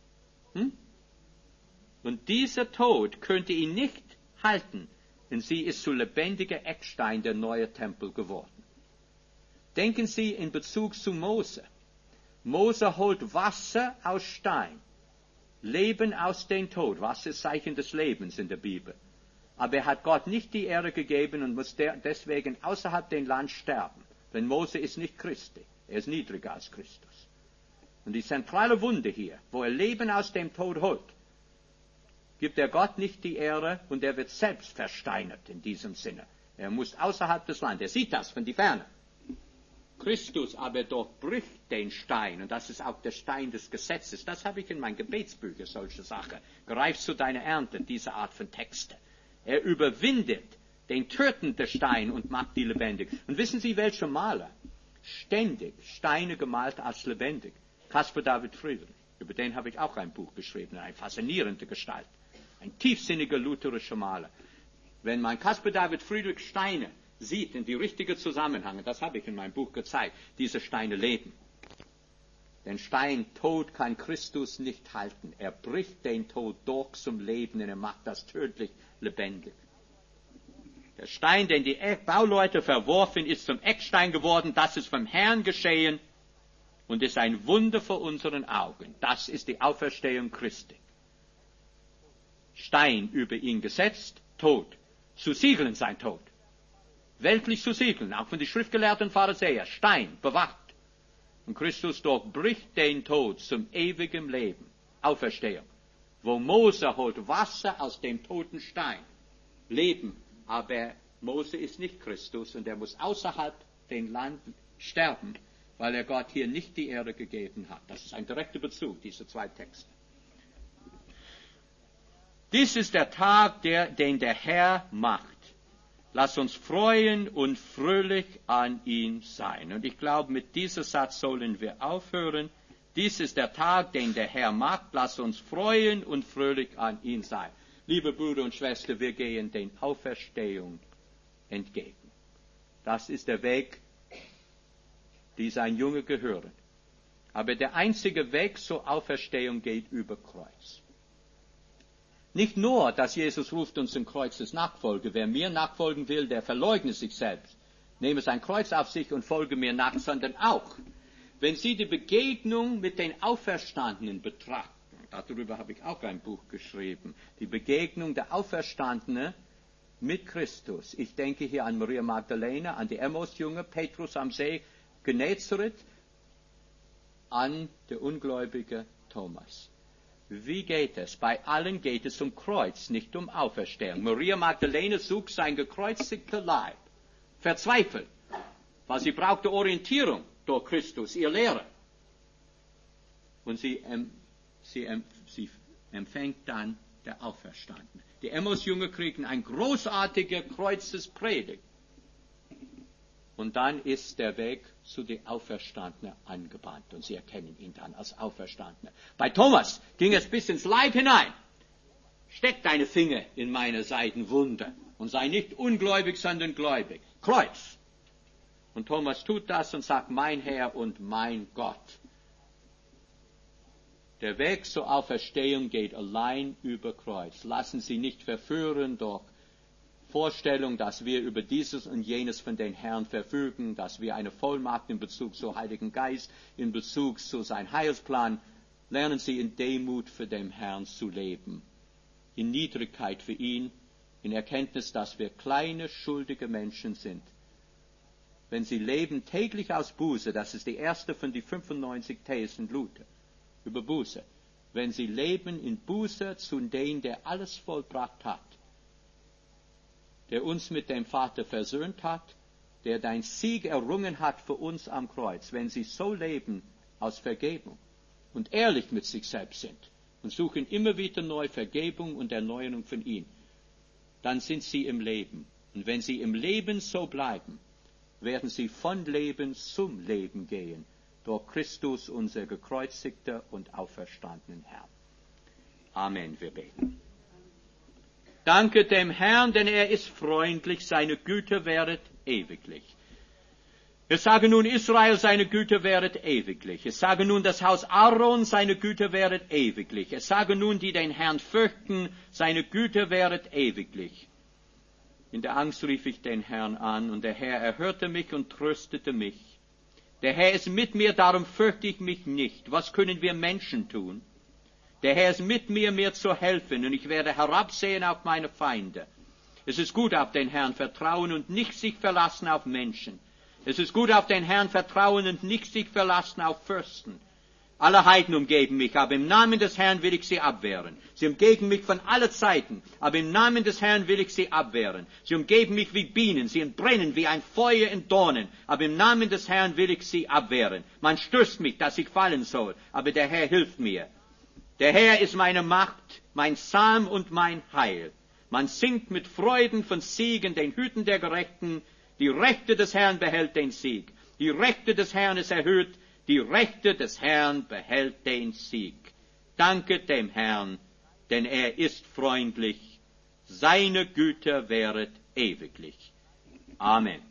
Und dieser Tod könnte ihn nicht halten, denn sie ist zu lebendiger Eckstein der neue Tempel geworden. Denken Sie in Bezug zu Mose. Mose holt Wasser aus Stein, Leben aus dem Tod. Wasser ist Zeichen des Lebens in der Bibel. Aber er hat Gott nicht die Ehre gegeben und muss deswegen außerhalb dem Land sterben. Denn Mose ist nicht Christi. Er ist niedriger als Christus. Und die zentrale Wunde hier, wo er Leben aus dem Tod holt, gibt er Gott nicht die Ehre und er wird selbst versteinert in diesem Sinne. Er muss außerhalb des Landes. Er sieht das von die Ferne. Christus aber durchbricht den Stein und das ist auch der Stein des Gesetzes. Das habe ich in meinen Gebetsbüchern, solche Sachen. Greif zu deiner Ernte, diese Art von Texte. Er überwindet den tötenden Stein und macht die lebendig. Und wissen Sie, welche Maler ständig Steine gemalt als lebendig? Caspar David Friedrich. Über den habe ich auch ein Buch geschrieben, eine faszinierende Gestalt. Ein tiefsinniger lutherischer Maler. Wenn man Caspar David Friedrich Steine sieht, in die richtigen Zusammenhänge, das habe ich in meinem Buch gezeigt, diese Steine leben. Den Stein Tod kann Christus nicht halten. Er bricht den Tod durch zum Leben und er macht das tödlich lebendig. Der Stein, den die Bauleute verworfen, ist zum Eckstein geworden. Das ist vom Herrn geschehen und ist ein Wunder vor unseren Augen. Das ist die Auferstehung Christi. Stein über ihn gesetzt, Tod. Zu siegeln sein Tod. Weltlich zu siegeln, auch von den schriftgelehrten Pharisäern. Stein, bewacht. Und Christus durchbricht den Tod zum ewigen Leben. Auferstehung. Wo Mose holt Wasser aus dem toten Stein. Leben. Aber Mose ist nicht Christus und er muss außerhalb den Land sterben, weil er Gott hier nicht die Ehre gegeben hat. Das ist ein direkter Bezug, diese zwei Texte. Dies ist der Tag, den der Herr macht. Lass uns freuen und fröhlich an ihn sein. Und ich glaube, mit diesem Satz sollen wir aufhören. Dies ist der Tag, den der Herr macht. Lass uns freuen und fröhlich an ihn sein. Liebe Brüder und Schwestern, wir gehen den Auferstehung entgegen. Das ist der Weg, die sein Junge gehören. Aber der einzige Weg zur Auferstehung geht über Kreuz. Nicht nur, dass Jesus ruft uns zum Kreuz des Nachfolge. Wer mir nachfolgen will, der verleugne sich selbst. Nehme sein Kreuz auf sich und folge mir nach, sondern auch, Wenn Sie die Begegnung mit den Auferstandenen betrachten, darüber habe ich auch ein Buch geschrieben, die Begegnung der Auferstandenen mit Christus. Ich denke hier an Maria Magdalena, an die Emmaus-Jünger, Petrus am See Genezareth, an der ungläubige Thomas. Wie geht es? Bei allen geht es um Kreuz, nicht um Auferstehung. Maria Magdalena sucht sein gekreuzigter Leib, verzweifelt, weil sie brauchte Orientierung durch Christus, ihr Lehrer. Und sie empfängt dann der Auferstandene. Die Emmaus-Jünger kriegen eine großartige Kreuzespredigt. Und dann ist der Weg zu den Auferstandenen angebahnt. Und sie erkennen ihn dann als Auferstandene. Bei Thomas ging es bis ins Leib hinein. Steck deine Finger in meine Seitenwunde und sei nicht ungläubig, sondern gläubig. Kreuz. Und Thomas tut das und sagt, mein Herr und mein Gott. Der Weg zur Auferstehung geht allein über Kreuz. Lassen Sie nicht verführen durch Vorstellung, dass wir über dieses und jenes von den Herrn verfügen, dass wir eine Vollmacht in Bezug zum Heiligen Geist, in Bezug zu seinem Heilsplan. Lernen Sie in Demut für den Herrn zu leben, in Niedrigkeit für ihn, in Erkenntnis, dass wir kleine, schuldige Menschen sind. Wenn Sie leben täglich aus Buße, das ist die erste von den 95 Thesen Luther, über Buße. Wenn Sie leben in Buße zu dem, der alles vollbracht hat, der uns mit dem Vater versöhnt hat, der dein Sieg errungen hat für uns am Kreuz, wenn Sie so leben aus Vergebung und ehrlich mit sich selbst sind und suchen immer wieder neu Vergebung und Erneuerung von ihm, dann sind Sie im Leben. Und wenn Sie im Leben so bleiben, werden Sie von Leben zum Leben gehen, durch Christus, unser gekreuzigter und auferstandenen Herr. Amen, wir beten. Danke dem Herrn, denn er ist freundlich, seine Güte wäret ewiglich. Es sage nun Israel, seine Güte wäret ewiglich. Es sage nun das Haus Aaron, seine Güte wäret ewiglich. Es sage nun, die den Herrn fürchten, seine Güte wäret ewiglich. In der Angst rief ich den Herrn an, und der Herr erhörte mich und tröstete mich. Der Herr ist mit mir, darum fürchte ich mich nicht. Was können wir Menschen tun? Der Herr ist mit mir, mir zu helfen, und ich werde herabsehen auf meine Feinde. Es ist gut, auf den Herrn vertrauen und nicht sich verlassen auf Menschen. Es ist gut, auf den Herrn vertrauen und nicht sich verlassen auf Fürsten. Alle Heiden umgeben mich, aber im Namen des Herrn will ich sie abwehren. Sie umgeben mich von allen Seiten, aber im Namen des Herrn will ich sie abwehren. Sie umgeben mich wie Bienen, sie brennen wie ein Feuer in Dornen, aber im Namen des Herrn will ich sie abwehren. Man stößt mich, dass ich fallen soll, aber der Herr hilft mir. Der Herr ist meine Macht, mein Psalm und mein Heil. Man singt mit Freuden von Siegen den Hüten der Gerechten. Die Rechte des Herrn behält den Sieg. Die Rechte des Herrn ist erhöht. Die Rechte des Herrn behält den Sieg. Danket dem Herrn, denn er ist freundlich. Seine Güte wäret ewiglich. Amen.